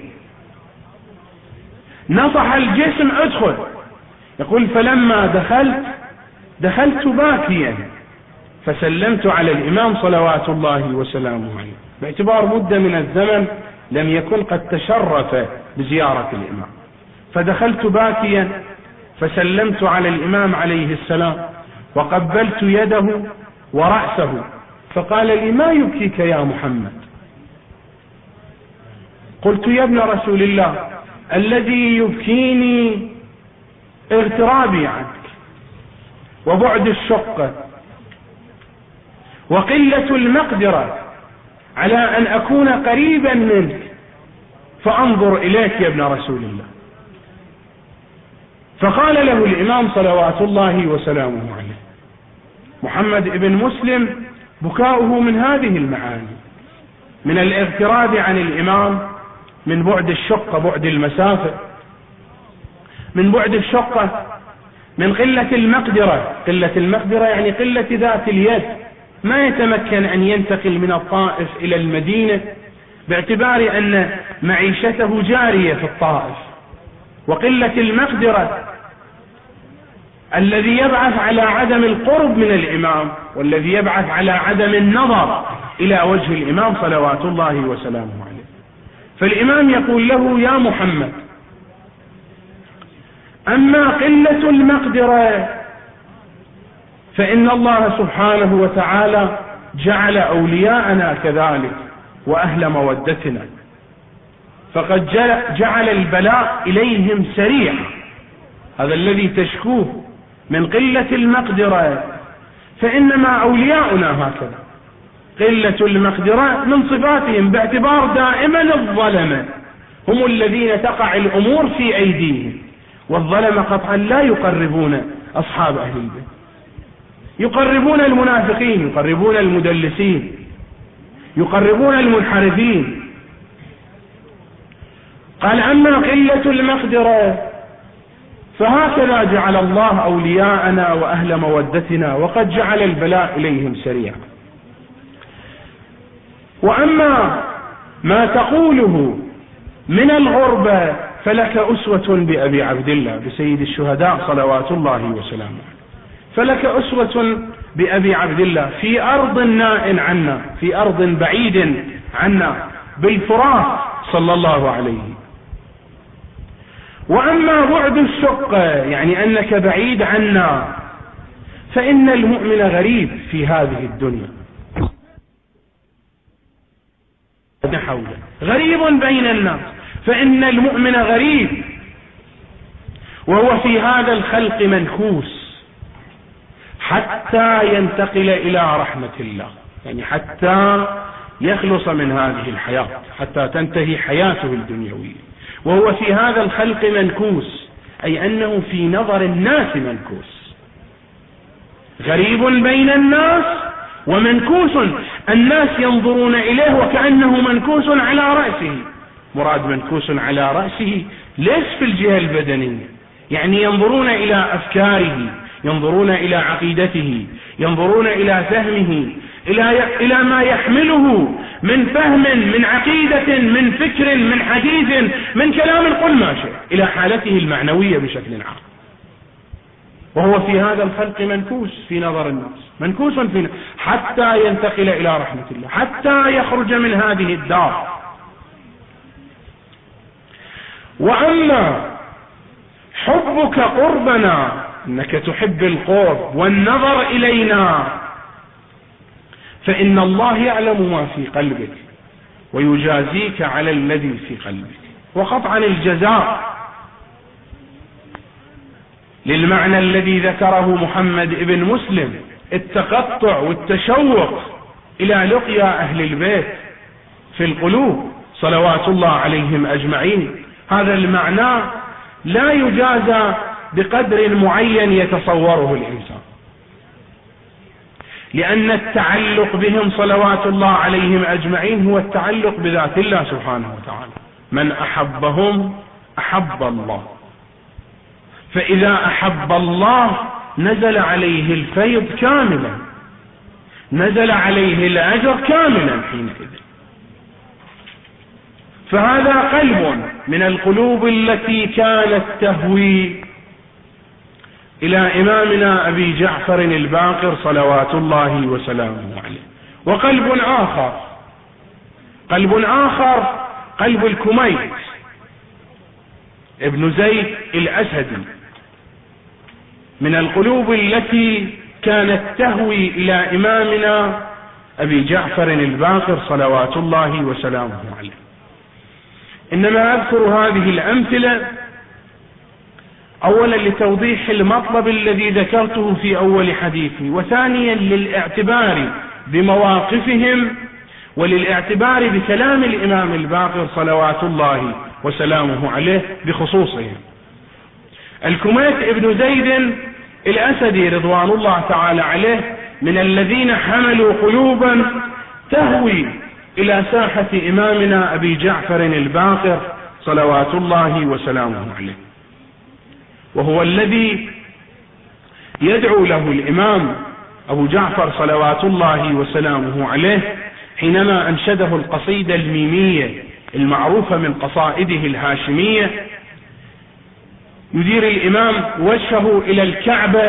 نصح الجسم ادخل. يقول: فلما دخلت باكيا فسلمت على الإمام صلوات الله وسلامه عليه، باعتبار مدة من الزمن لم يكن قد تشرف بزيارة الإمام. فدخلت باكيا فسلمت على الإمام عليه السلام وقبلت يده ورأسه، فقال لي: ما يبكيك يا محمد؟ قلت: يا ابن رسول الله، الذي يبكيني اغترابي عنك وبعد الشقة وقلة المقدرة على أن أكون قريبا منك، فأنظر إليك يا ابن رسول الله. فقال له الإمام صلوات الله وسلامه عليه: محمد بن مسلم بكاؤه من هذه المعاني، من الاغتراب عن الإمام، من بعد الشقة، بعد المسافة، من بعد الشقة، من قلة المقدرة. قلة المقدرة يعني قلة ذات اليد، ما يتمكن أن ينتقل من الطائف إلى المدينة باعتبار أن معيشته جارية في الطائف. وقلة المقدرة الذي يبعث على عدم القرب من الإمام، والذي يبعث على عدم النظر إلى وجه الإمام صلوات الله وسلامه عليه. فالإمام يقول له: يا محمد، أما قلة المقدرة فإن الله سبحانه وتعالى جعل أولياءنا كذلك وأهل مودتنا، فقد جعل البلاء إليهم سريع. هذا الذي تشكوه من قلة المقدرة، فإنما أولياؤنا هكذا. قلة المقدرة من صفاتهم، باعتبار دائما الظلمة هم الذين تقع الأمور في أيديهم، والظلمة قطعا لا يقربون أصحاب أهل البيت، يقربون المنافقين، يقربون المدلسين، يقربون المنحرفين. قال: أما قلة المقدرة فهكذا جعل الله أولياءنا وأهل مودتنا، وقد جعل البلاء إليهم سريعا. وأما ما تقوله من الغربة فلك أسوة بأبي عبد الله، بسيد الشهداء صلوات الله وسلامه، فلك أسوة بأبي عبد الله في أرض ناء عنا، في أرض بعيد عنا، بالفرات صلى الله عليه. وأما بعد الشقة يعني أنك بعيد عنا، فإن المؤمن غريب في هذه الدنيا، غريب بين الناس، فإن المؤمن غريب، وهو في هذا الخلق منكوس حتى ينتقل إلى رحمة الله، يعني حتى يخلص من هذه الحياة، حتى تنتهي حياته الدنيوية. وهو في هذا الخلق منكوس، أي أنه في نظر الناس منكوس، غريب بين الناس ومنكوس، الناس ينظرون إليه وكأنه منكوس على رأسه. مراد منكوس على رأسه ليس في الجهة البدنية، يعني ينظرون إلى أفكاره، ينظرون إلى عقيدته، ينظرون إلى فهمه، إلى ما يحمله من فهم، من عقيدة، من فكر، من حديث، من كلام، قل ما شاء، إلى حالته المعنوية بشكل عام. وهو في هذا الخلق منكوس في نظر الناس، منكوس في حتى ينتقل إلى رحمة الله، حتى يخرج من هذه الدار. وأما حبك قربنا، أنك تحب القرب والنظر إلينا، فإن الله يعلم ما في قلبك ويجازيك على الذي في قلبك. وقطعا الجزاء للمعنى الذي ذكره محمد بن مسلم، التقطع والتشوق إلى لقيا أهل البيت في القلوب صلوات الله عليهم أجمعين. هذا المعنى لا يجازى بقدر معين يتصوره الإنسان، لأن التعلق بهم صلوات الله عليهم أجمعين هو التعلق بذات الله سبحانه وتعالى. من أحبهم أحب الله، فإذا أحب الله نزل عليه الفيض كاملا، نزل عليه الأجر كاملا حينئذ. فهذا قلب من القلوب التي كانت تهوي إلى إمامنا أبي جعفر الباقر صلوات الله وسلامه عليه. وقلب آخر، قلب الكميت ابن زيد الأسدي، من القلوب التي كانت تهوي إلى إمامنا أبي جعفر الباقر صلوات الله وسلامه عليه. إنما أذكر هذه الأمثلة أولا لتوضيح المطلب الذي ذكرته في أول حديثي، وثانيا للاعتبار بمواقفهم وللاعتبار بكلام الإمام الباقر صلوات الله وسلامه عليه بخصوصهم. الكميت ابن زيد الأسدي رضوان الله تعالى عليه من الذين حملوا قلوبا تهوي إلى ساحة إمامنا أبي جعفر الباقر صلوات الله وسلامه عليه، وهو الذي يدعو له الإمام أبو جعفر صلوات الله وسلامه عليه حينما أنشده القصيدة الميمية المعروفة من قصائده الهاشمية. يدير الإمام وجهه إلى الكعبة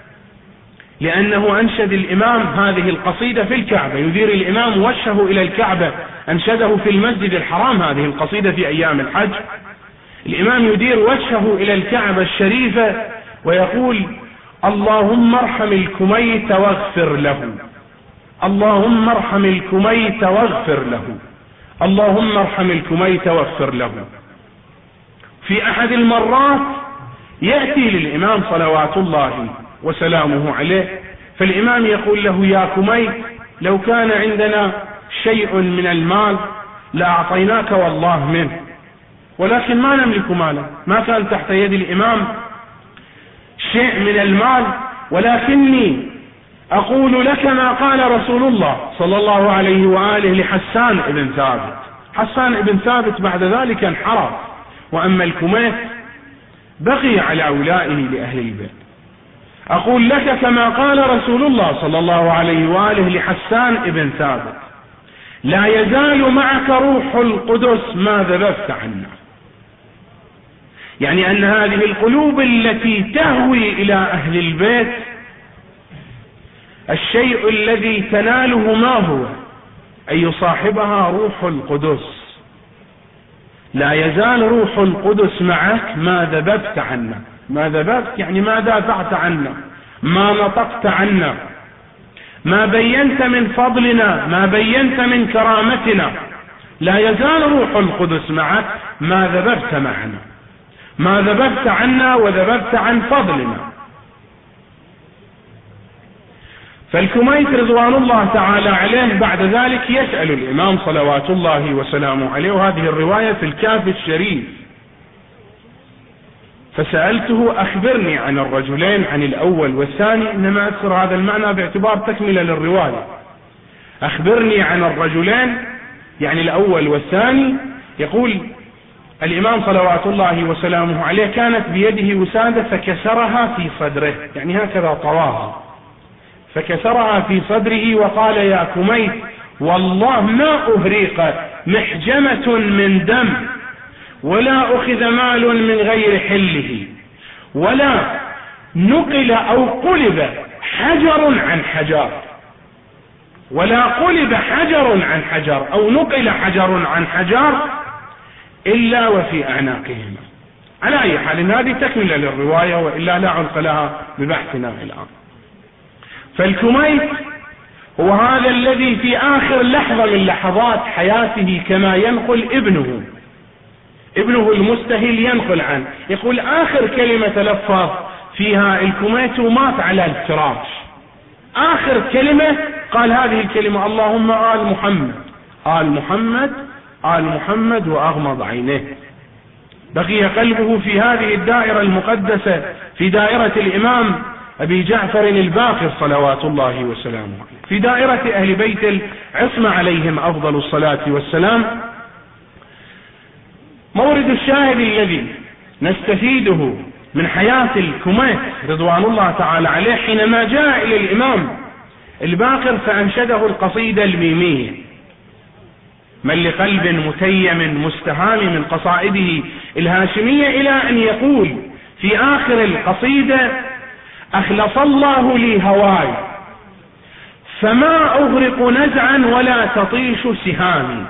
لأنه أنشد الإمام هذه القصيدة في الكعبة، يدير الإمام وجهه إلى الكعبة، أنشده في المسجد الحرام هذه القصيدة في أيام الحج. الإمام يدير وجهه إلى الكعبة الشريفة ويقول: اللهم ارحم الكميت واغفر له، اللهم ارحم الكميت واغفر له، اللهم ارحم الكميت واغفر له. في أحد المرات يأتي للإمام صلوات الله وسلامه عليه، فالإمام يقول له: يا كميت، لو كان عندنا شيء من المال لأعطيناك والله منه، ولكن ما نملك مالا، ما كان تحت يد الإمام شيء من المال، ولكني أقول لك ما قال رسول الله صلى الله عليه وآله لحسان ابن ثابت. حسان ابن ثابت بعد ذلك انحرف، وأما الكميت بقي على أولائه لأهل البيت. أقول لك كما قال رسول الله صلى الله عليه وآله لحسان ابن ثابت: لا يزال معك روح القدس ما ذببت عنا. يعني أن هذه القلوب التي تهوي إلى أهل البيت الشيء الذي تناله ما هو؟ أن يصاحبها روح القدس. لا يزال روح القدس معك ما ذببت عنا. ما ذببت يعني ما دافعت عنا، ما نطقت عنا، ما بينت من فضلنا، ما بينت من كرامتنا. لا يزال روح القدس معك ما ذببت معنا، ما ذببت عنا وذببت عن فضلنا. فالكميت رضوان الله تعالى عليه بعد ذلك يسأل الإمام صلوات الله وسلامه عليه، وهذه الرواية في الكافي الشريف: فسألته: أخبرني عن الرجلين، عن الأول والثاني. إنما أذكر هذا المعنى باعتبار تكملة للرواية. أخبرني عن الرجلين يعني الأول والثاني. يقول الإمام صلوات الله وسلامه عليه: كانت بيده وسادة فكسرها في صدره، يعني هكذا طواها، فكسرها في صدره وقال: يا كميت، والله ما أهريق محجمة من دم، ولا أخذ مال من غير حله، ولا نقل أو قلب حجر عن حجر، ولا قلب حجر عن حجر أو نقل حجر عن حجر إلا وفي أعناقهما. على أي حال هذه تكملة للرواية، وإلا لا علق لها ببحثنا الآن. فالكميت هو هذا الذي في آخر لحظة من لحظات حياته كما ينقل ابنه المستهل ينقل عنه، يقول آخر كلمة تلفظ فيها الكميت ومات على الفراش، آخر كلمة قال هذه الكلمة: اللهم آل محمد، آل محمد، آل محمد، وأغمض عينيه. بقي قلبه في هذه الدائرة المقدسة، في دائرة الإمام أبي جعفر الباقر صلوات الله وسلامه عليه، في دائرة أهل بيت العصمة عليهم أفضل الصلاة والسلام. مورد الشاهد الذي نستفيده من حياة الكميت رضوان الله تعالى عليه حينما جاء إلى الإمام الباقر فأنشده القصيدة الميمية: من لقلب متيم مستهام، من قصائده الهاشمية، إلى أن يقول في آخر القصيدة: أخلص الله لي هواي فما أغرق نزعا ولا تطيش سهامي.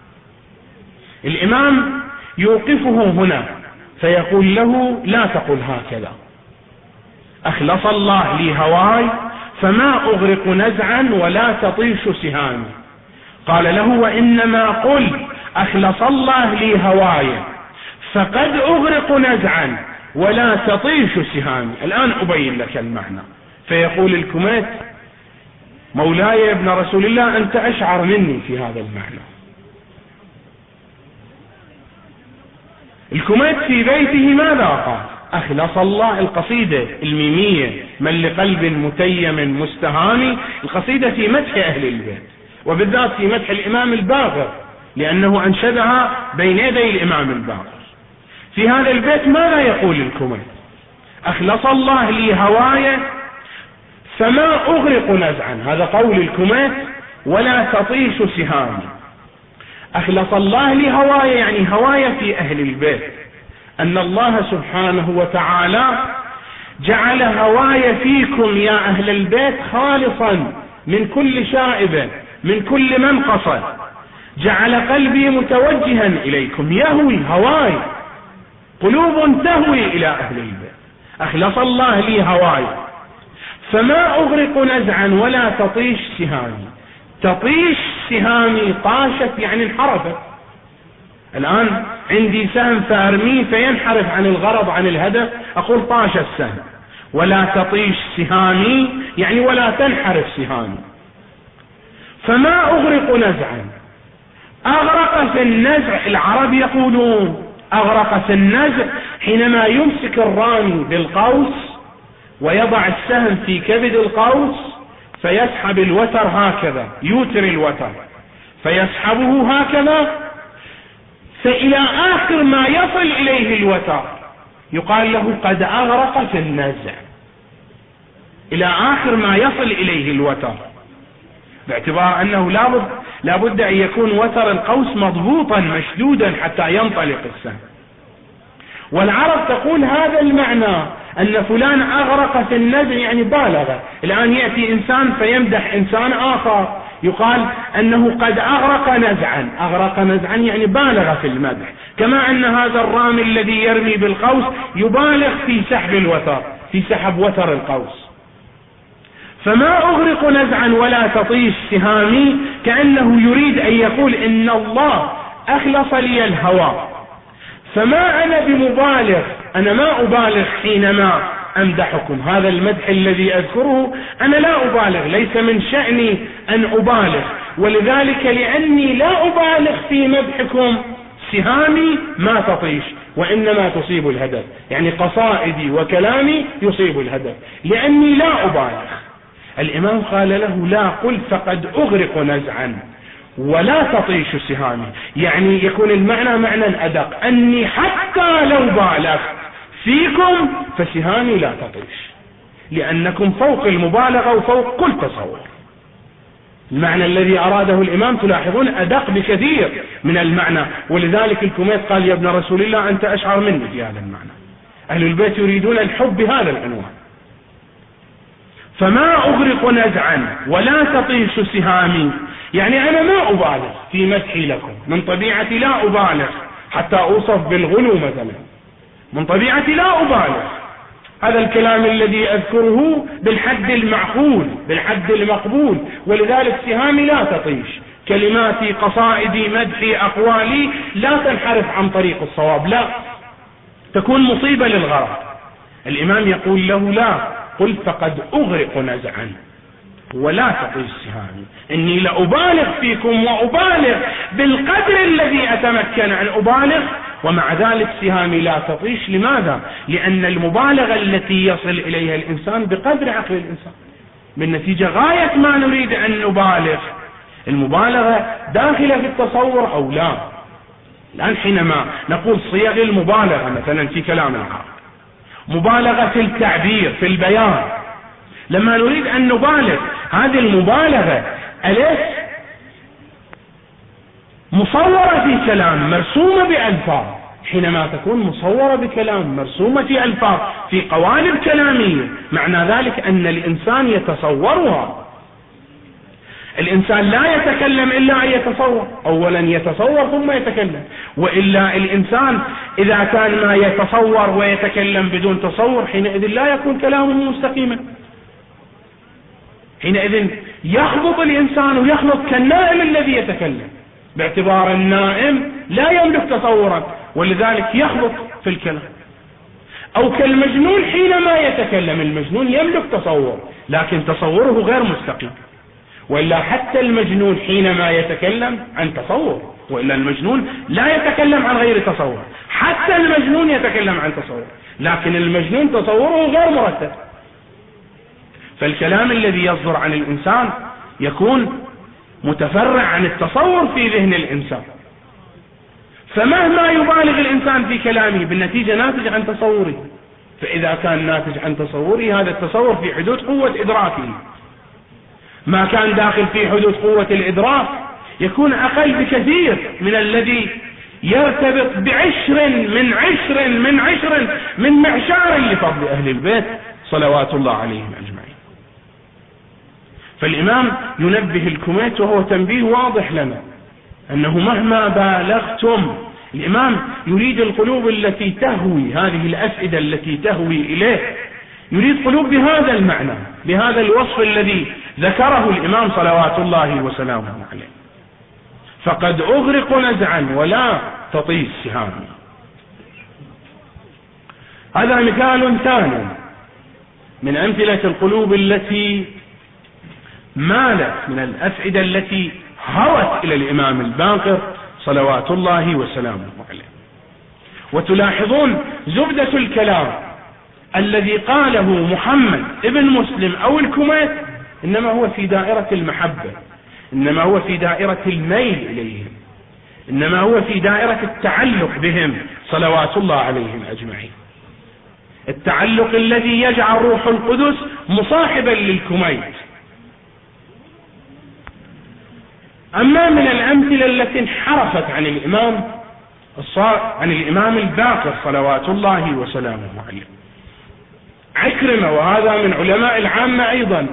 الإمام يوقفه هنا فيقول له: لا تقل هكذا، أخلص الله لي هواي فما أغرق نزعا ولا تطيش سهامي. قال له: وإنما قل أخلص الله لي هواي فقد أغرق نزعا ولا تطيش سهامي. الآن أبين لك المعنى. فيقول الكميت: مولاي يا ابن رسول الله، أنت أشعر مني في هذا المعنى. الكميت في بيته ماذا قال؟ أخلص الله. القصيدة الميمية من لقلب متيم مستهاني، القصيدة في مدح أهل البيت، وبالذات في مدح الإمام الباقر، لأنه أنشدها بين يدي الإمام الباقر. في هذا البيت ماذا يقول الكميت؟ أخلص الله لي هوايا فما أغرق نزعا، هذا قول الكميت، ولا تطيش سهامي. أخلص الله لي هوايا يعني هوايا في أهل البيت، أن الله سبحانه وتعالى جعل هوايا فيكم يا أهل البيت خالصا من كل شائبة، من كل منقصة، جعل قلبي متوجها إليكم، يهوي هواي، قلوب تهوي إلى أهل البيت. أخلص الله لي هواي فما أغرق نزعا ولا تطيش سهامي. تطيش سهامي، طاشت يعني انحرفت. الآن عندي سهم فأرميه فينحرف عن الغرض عن الهدف، أقول طاش السهم. ولا تطيش سهامي يعني ولا تنحرف سهامي. فما أغرق نزعا، أغرق في النزع، العرب يقولون أغرق في النزع حينما يمسك الرامي بالقوس ويضع السهم في كبد القوس فيسحب الوتر هكذا، يوتر الوتر فيسحبه هكذا، فإلى آخر ما يصل إليه الوتر يقال له قد أغرق في النزع، إلى آخر ما يصل إليه الوتر، باعتبار أنه لابد أن يكون وتر القوس مضبوطا مشدودا حتى ينطلق السهم. والعرب تقول هذا المعنى، أن فلان أغرق في النزع يعني بالغ. الآن يأتي إنسان فيمدح إنسان آخر يقال أنه قد أغرق نزعا، أغرق نزعا يعني بالغ في المدح، كما أن هذا الرامي الذي يرمي بالقوس يبالغ في سحب الوتر، في سحب وتر القوس. فما أغرق نزعا ولا تطيش سهامي، كأنه يريد أن يقول إن الله أخلص لي الهوى، فما أنا بمبالغ، أنا ما أبالغ حينما أمدحكم. هذا المدح الذي أذكره أنا لا أبالغ، ليس من شأني أن أبالغ، ولذلك لأني لا أبالغ في مدحكم سهامي ما تطيش وإنما تصيب الهدف، يعني قصائدي وكلامي يصيب الهدف لأني لا أبالغ. الإمام قال له لا، قل فقد أغرق نزعا ولا تطيش سهامي، يعني يكون المعنى معنى أدق، أني حتى لو بالغ فيكم فسهامي لا تطيش، لأنكم فوق المبالغة وفوق كل تصور. المعنى الذي أراده الإمام تلاحظون أدق بكثير من المعنى، ولذلك الكميت قال يا ابن رسول الله أنت أشعر مني في هذا المعنى. أهل البيت يريدون الحب بهذا العنوان. فما أغرق نزعا ولا تطيش سهامي، يعني أنا ما أبالغ في مدحي لكم، من طبيعتي لا أبالغ حتى أوصف بالغلو مثلا، من طبيعتي لا أبالغ. هذا الكلام الذي أذكره بالحد المعقول بالحد المقبول، ولذلك سهامي لا تطيش، كلماتي قصائدي مدحي أقوالي لا تنحرف عن طريق الصواب، لا تكون مصيبة للغرض. الإمام يقول له لا، قل فقد أغرق نزعا ولا تطيش سهامي، إني لأبالغ فيكم وأبالغ بالقدر الذي أتمكن أن أبالغ، ومع ذلك سهامي لا تطيش. لماذا؟ لأن المبالغة التي يصل إليها الإنسان بقدر عقل الإنسان، بالنتيجة غاية ما نريد أن نبالغ. المبالغة داخلة في التصور أو لا؟ الآن حينما نقول صيغ المبالغة مثلا في كلام العرب، مبالغة في التعبير في البيان، لما نريد أن نبالغ هذه المبالغة أليس مصورة في كلام مرسومة بألفاظ؟ حينما تكون مصورة بكلام مرسومة في ألفاظ في قوالب كلامية، معنى ذلك أن الإنسان يتصورها. الإنسان لا يتكلم إلا أن يتصور، أولا يتصور ثم يتكلم، وإلا الإنسان إذا كان ما يتصور ويتكلم بدون تصور حينئذ لا يكون كلامه مستقيما، حينئذ يخلط الإنسان ويخلط كالنائم الذي يتكلم، باعتبار النائم لا يملك تصورا ولذلك يخلط في الكلام، أو كالمجنون حينما يتكلم، المجنون يملك تصور لكن تصوره غير مستقيم، وإلا حتى المجنون حينما يتكلم عن تصور، وإلا المجنون لا يتكلم عن غير تصور، حتى المجنون يتكلم عن تصور، لكن المجنون تصوره غير مرتب. فالكلام الذي يصدر عن الإنسان يكون متفرع عن التصور في ذهن الإنسان، فمهما يبالغ الإنسان في كلامه بالنتيجة ناتج عن تصوره، فإذا كان ناتج عن تصوره هذا التصور في حدود قوة إدراكه، ما كان داخل في حدود قوة الإدراك يكون أقل بكثير من الذي يرتبط بعشر من معشار لفضل أهل البيت صلوات الله عليهم أجمعين. فالإمام ينبه الكميت وهو تنبيه واضح لنا أنه مهما بالغتم، الإمام يريد القلوب التي تهوي، هذه الأفئدة التي تهوي إليه، يريد قلوب بهذا المعنى، بهذا الوصف الذي ذكره الإمام صلوات الله وسلامه عليه. فقد أغرق نزعا ولا تطيش سهامي. هذا مثال ثاني من أمثلة القلوب التي مالت، من الأفئدة التي هوت إلى الإمام الباقر صلوات الله وسلامه عليه. وتلاحظون زبدة الكلام الذي قاله محمد ابن مسلم أو الكميت إنما هو في دائرة المحبة، إنما هو في دائرة الميل إليهم، إنما هو في دائرة التعلق بهم صلوات الله عليهم أجمعين، التعلق الذي يجعل روح القدس مصاحبا للكميت. أما من الأمثلة التي انحرفت عن الإمام الباقر صلوات الله وسلامه عليه عكرمة، وهذا من علماء العامة أيضا،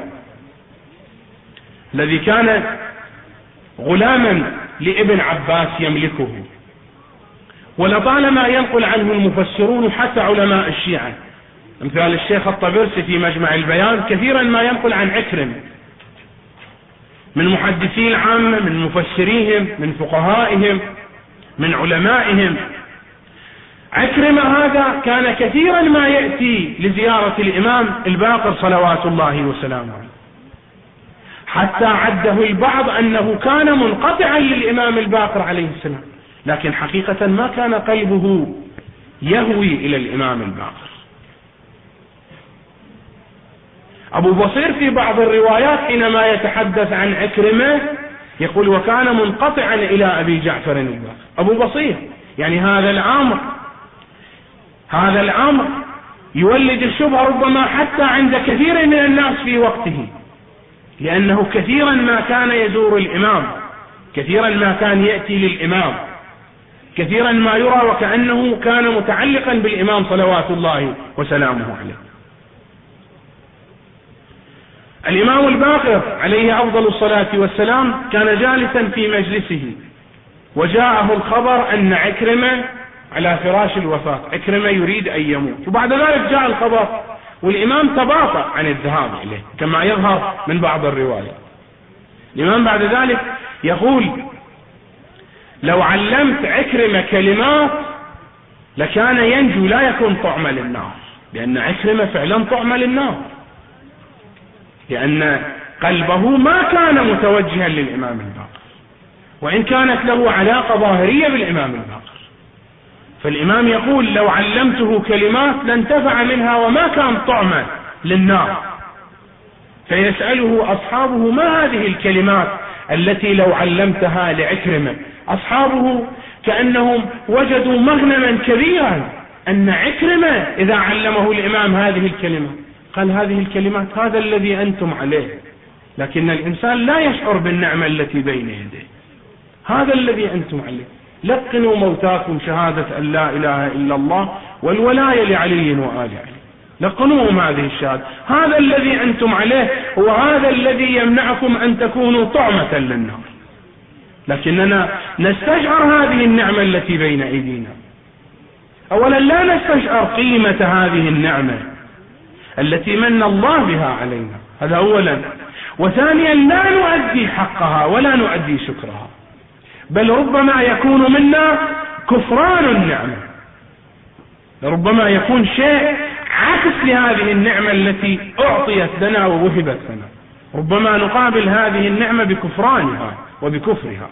الذي كان غلاما لابن عباس يملكه، ولطالما ينقل عنه المفسرون حتى علماء الشيعة مثال الشيخ الطبرسي في مجمع البيان كثيرا ما ينقل عن عكرمة من محدثي العامة، من مفسريهم، من فقهائهم، من علمائهم. عكرمة هذا كان كثيرا ما يأتي لزيارة الإمام الباقر صلوات الله وسلامه عليه، حتى عده البعض أنه كان منقطعا للإمام الباقر عليه السلام، لكن حقيقة ما كان قلبه يهوي إلى الإمام الباقر. أبو بصير في بعض الروايات حينما يتحدث عن عكرمة يقول وكان منقطعا إلى أبي جعفر الباقر. أبو بصير يعني هذا الأمر يولد الشبهة ربما حتى عند كثير من الناس في وقته، لأنه كثيرا ما كان يزور الإمام، كثيرا ما كان يأتي للإمام، كثيرا ما يرى وكأنه كان متعلقا بالإمام صلوات الله وسلامه عليه. الإمام الباقر عليه أفضل الصلاة والسلام كان جالسا في مجلسه وجاءه الخبر أن عكرمة على فراش الوفاة، عكرمة يريد أن يموت، وبعد ذلك جاء الخبر والإمام تباطأ عن الذهاب إليه كما يظهر من بعض الروايات. الإمام بعد ذلك يقول لو علمت عكرمة كلمات لكان ينجو لا يكون طعم للنار، لأن عكرمة فعلا طعم للنار، لأن قلبه ما كان متوجها للإمام الباقر، وإن كانت له علاقة ظاهرية بالإمام الباقر. فالإمام يقول لو علمته كلمات لانتفع منها وما كان طعما للنار. فيسأله أصحابه ما هذه الكلمات التي لو علمتها لعكرمة؟ أصحابه كأنهم وجدوا مغنما كبيرا أن عكرمة إذا علمه الإمام هذه الكلمات. قال هذه الكلمات هذا الذي أنتم عليه، لكن الإنسان لا يشعر بالنعمة التي بين يديه، هذا الذي أنتم عليه. لقنوا موتاكم شهادة أن لا إله إلا الله والولاية لعلي وآل علي، لقنوهم هذه الشهادة، هذا الذي أنتم عليه هو هذا الذي يمنعكم أن تكونوا طعمة للنار. لكننا نستشعر هذه النعمة التي بين أيدينا. أولا لا نستشعر قيمة هذه النعمة التي من الله بها علينا، هذا أولا. وثانيا لا نؤدي حقها ولا نؤدي شكرها، بل ربما يكون منا كفران النعمة، ربما يكون شيء عكس لهذه النعمة التي أعطيت لنا ووهبت لنا. ربما نقابل هذه النعمة بكفرانها وبكفرها.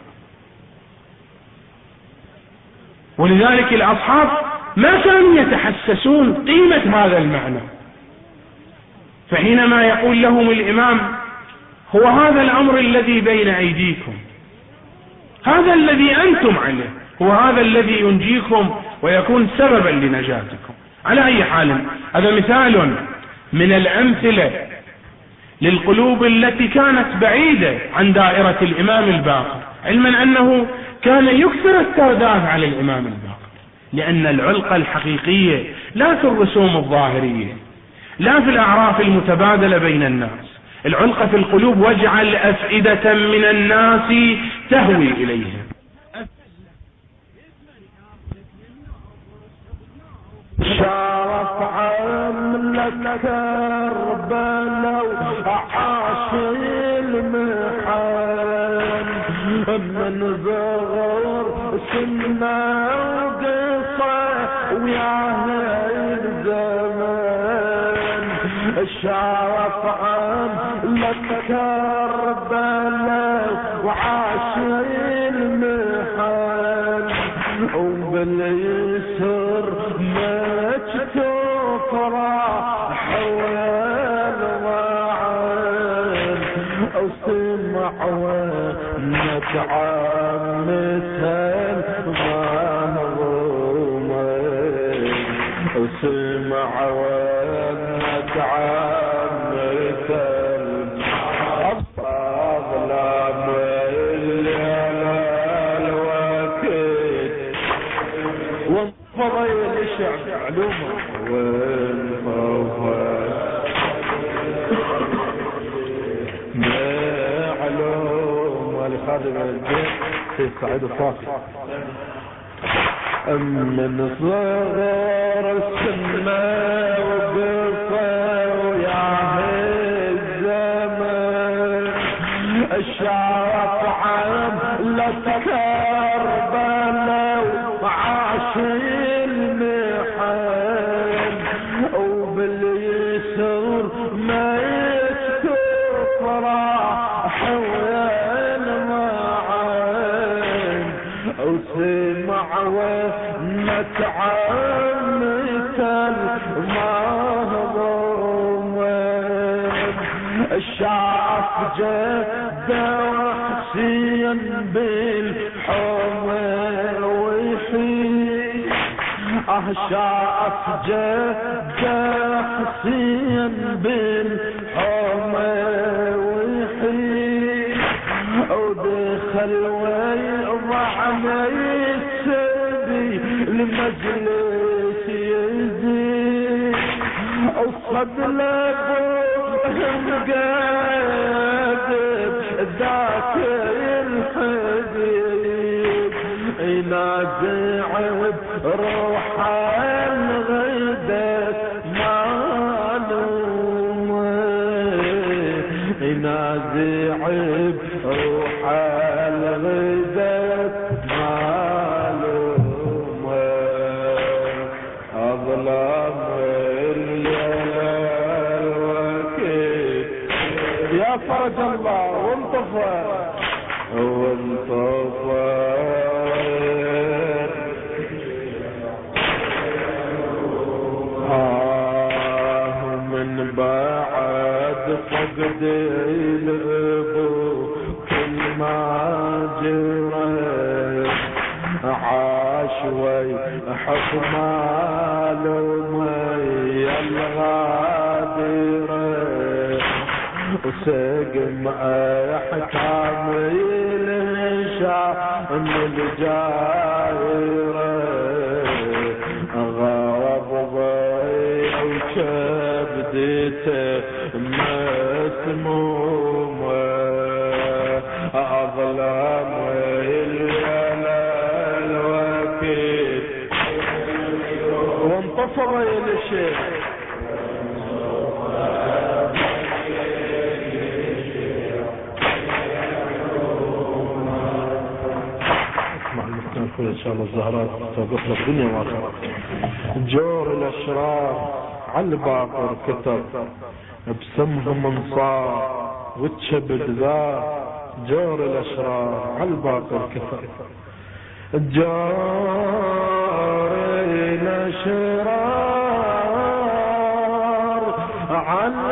ولذلك الأصحاب ما كانوا يتحسسون قيمة هذا المعنى، فحينما يقول لهم الإمام هو هذا الأمر الذي بين أيديكم، هذا الذي أنتم عليه، هو هذا الذي ينجيكم ويكون سببا لنجاتكم. على أي حال هذا مثال من الأمثلة للقلوب التي كانت بعيدة عن دائرة الإمام الباقر، علما أنه كان يكثر الترداد على الإمام الباقر، لأن العلقة الحقيقية لا في الرسوم الظاهرية، لا في الأعراف المتبادلة بين الناس، العلقة في القلوب. واجعل أفئدة من الناس تهوي إليهم. شرف عملك كربلاء وعاش المحن، من صغر سنة وقصة وياه الزمان. شرف عملك كربلاء وعاش المحن، وباليسر تفرح والوعد، وسمع ونتعمت المهرومة، وسمع ونتعمت الأظلام اللي على الوكيد، وانفضل الشعب علومه معلوم ولخادم البيت في الصعيد الصافي. من صغر السنة وقصة وياه الزمن، الشرف عام لتكربلاء وعاش المحن، وباليسر ما يسكر فرح والمعان، وسمع ونتعمت المهضومة. الشعف جد وحسين بالحمى ويحيي، شعف جد حسين بالحمى ويحيي، ودخل ويضعنا السبي لمجلس يزيد، وصد لابوهم قادب ذاك الحبيب، ينازع روح الغدة معلومة، ينازع روح الغدة معلومة، أظلام الوكيد يا فرج الله وانطفى من بعد فقد الابو كل ما جرى، عاش ويحط معلومي الغادرة، وسقم احكام الشام الجاهرة، غرب وكبدته مسمومة، أظلام الوكيد وانتصر إلى الشيخ. إن شاء الله الزهرات توقف لك دنيا وآخرة. جور الأشرار على الباقر كتب بسمهم انصار، وتشبد ذا جور الأسرار على الباطل كثر. جارنا شرار عن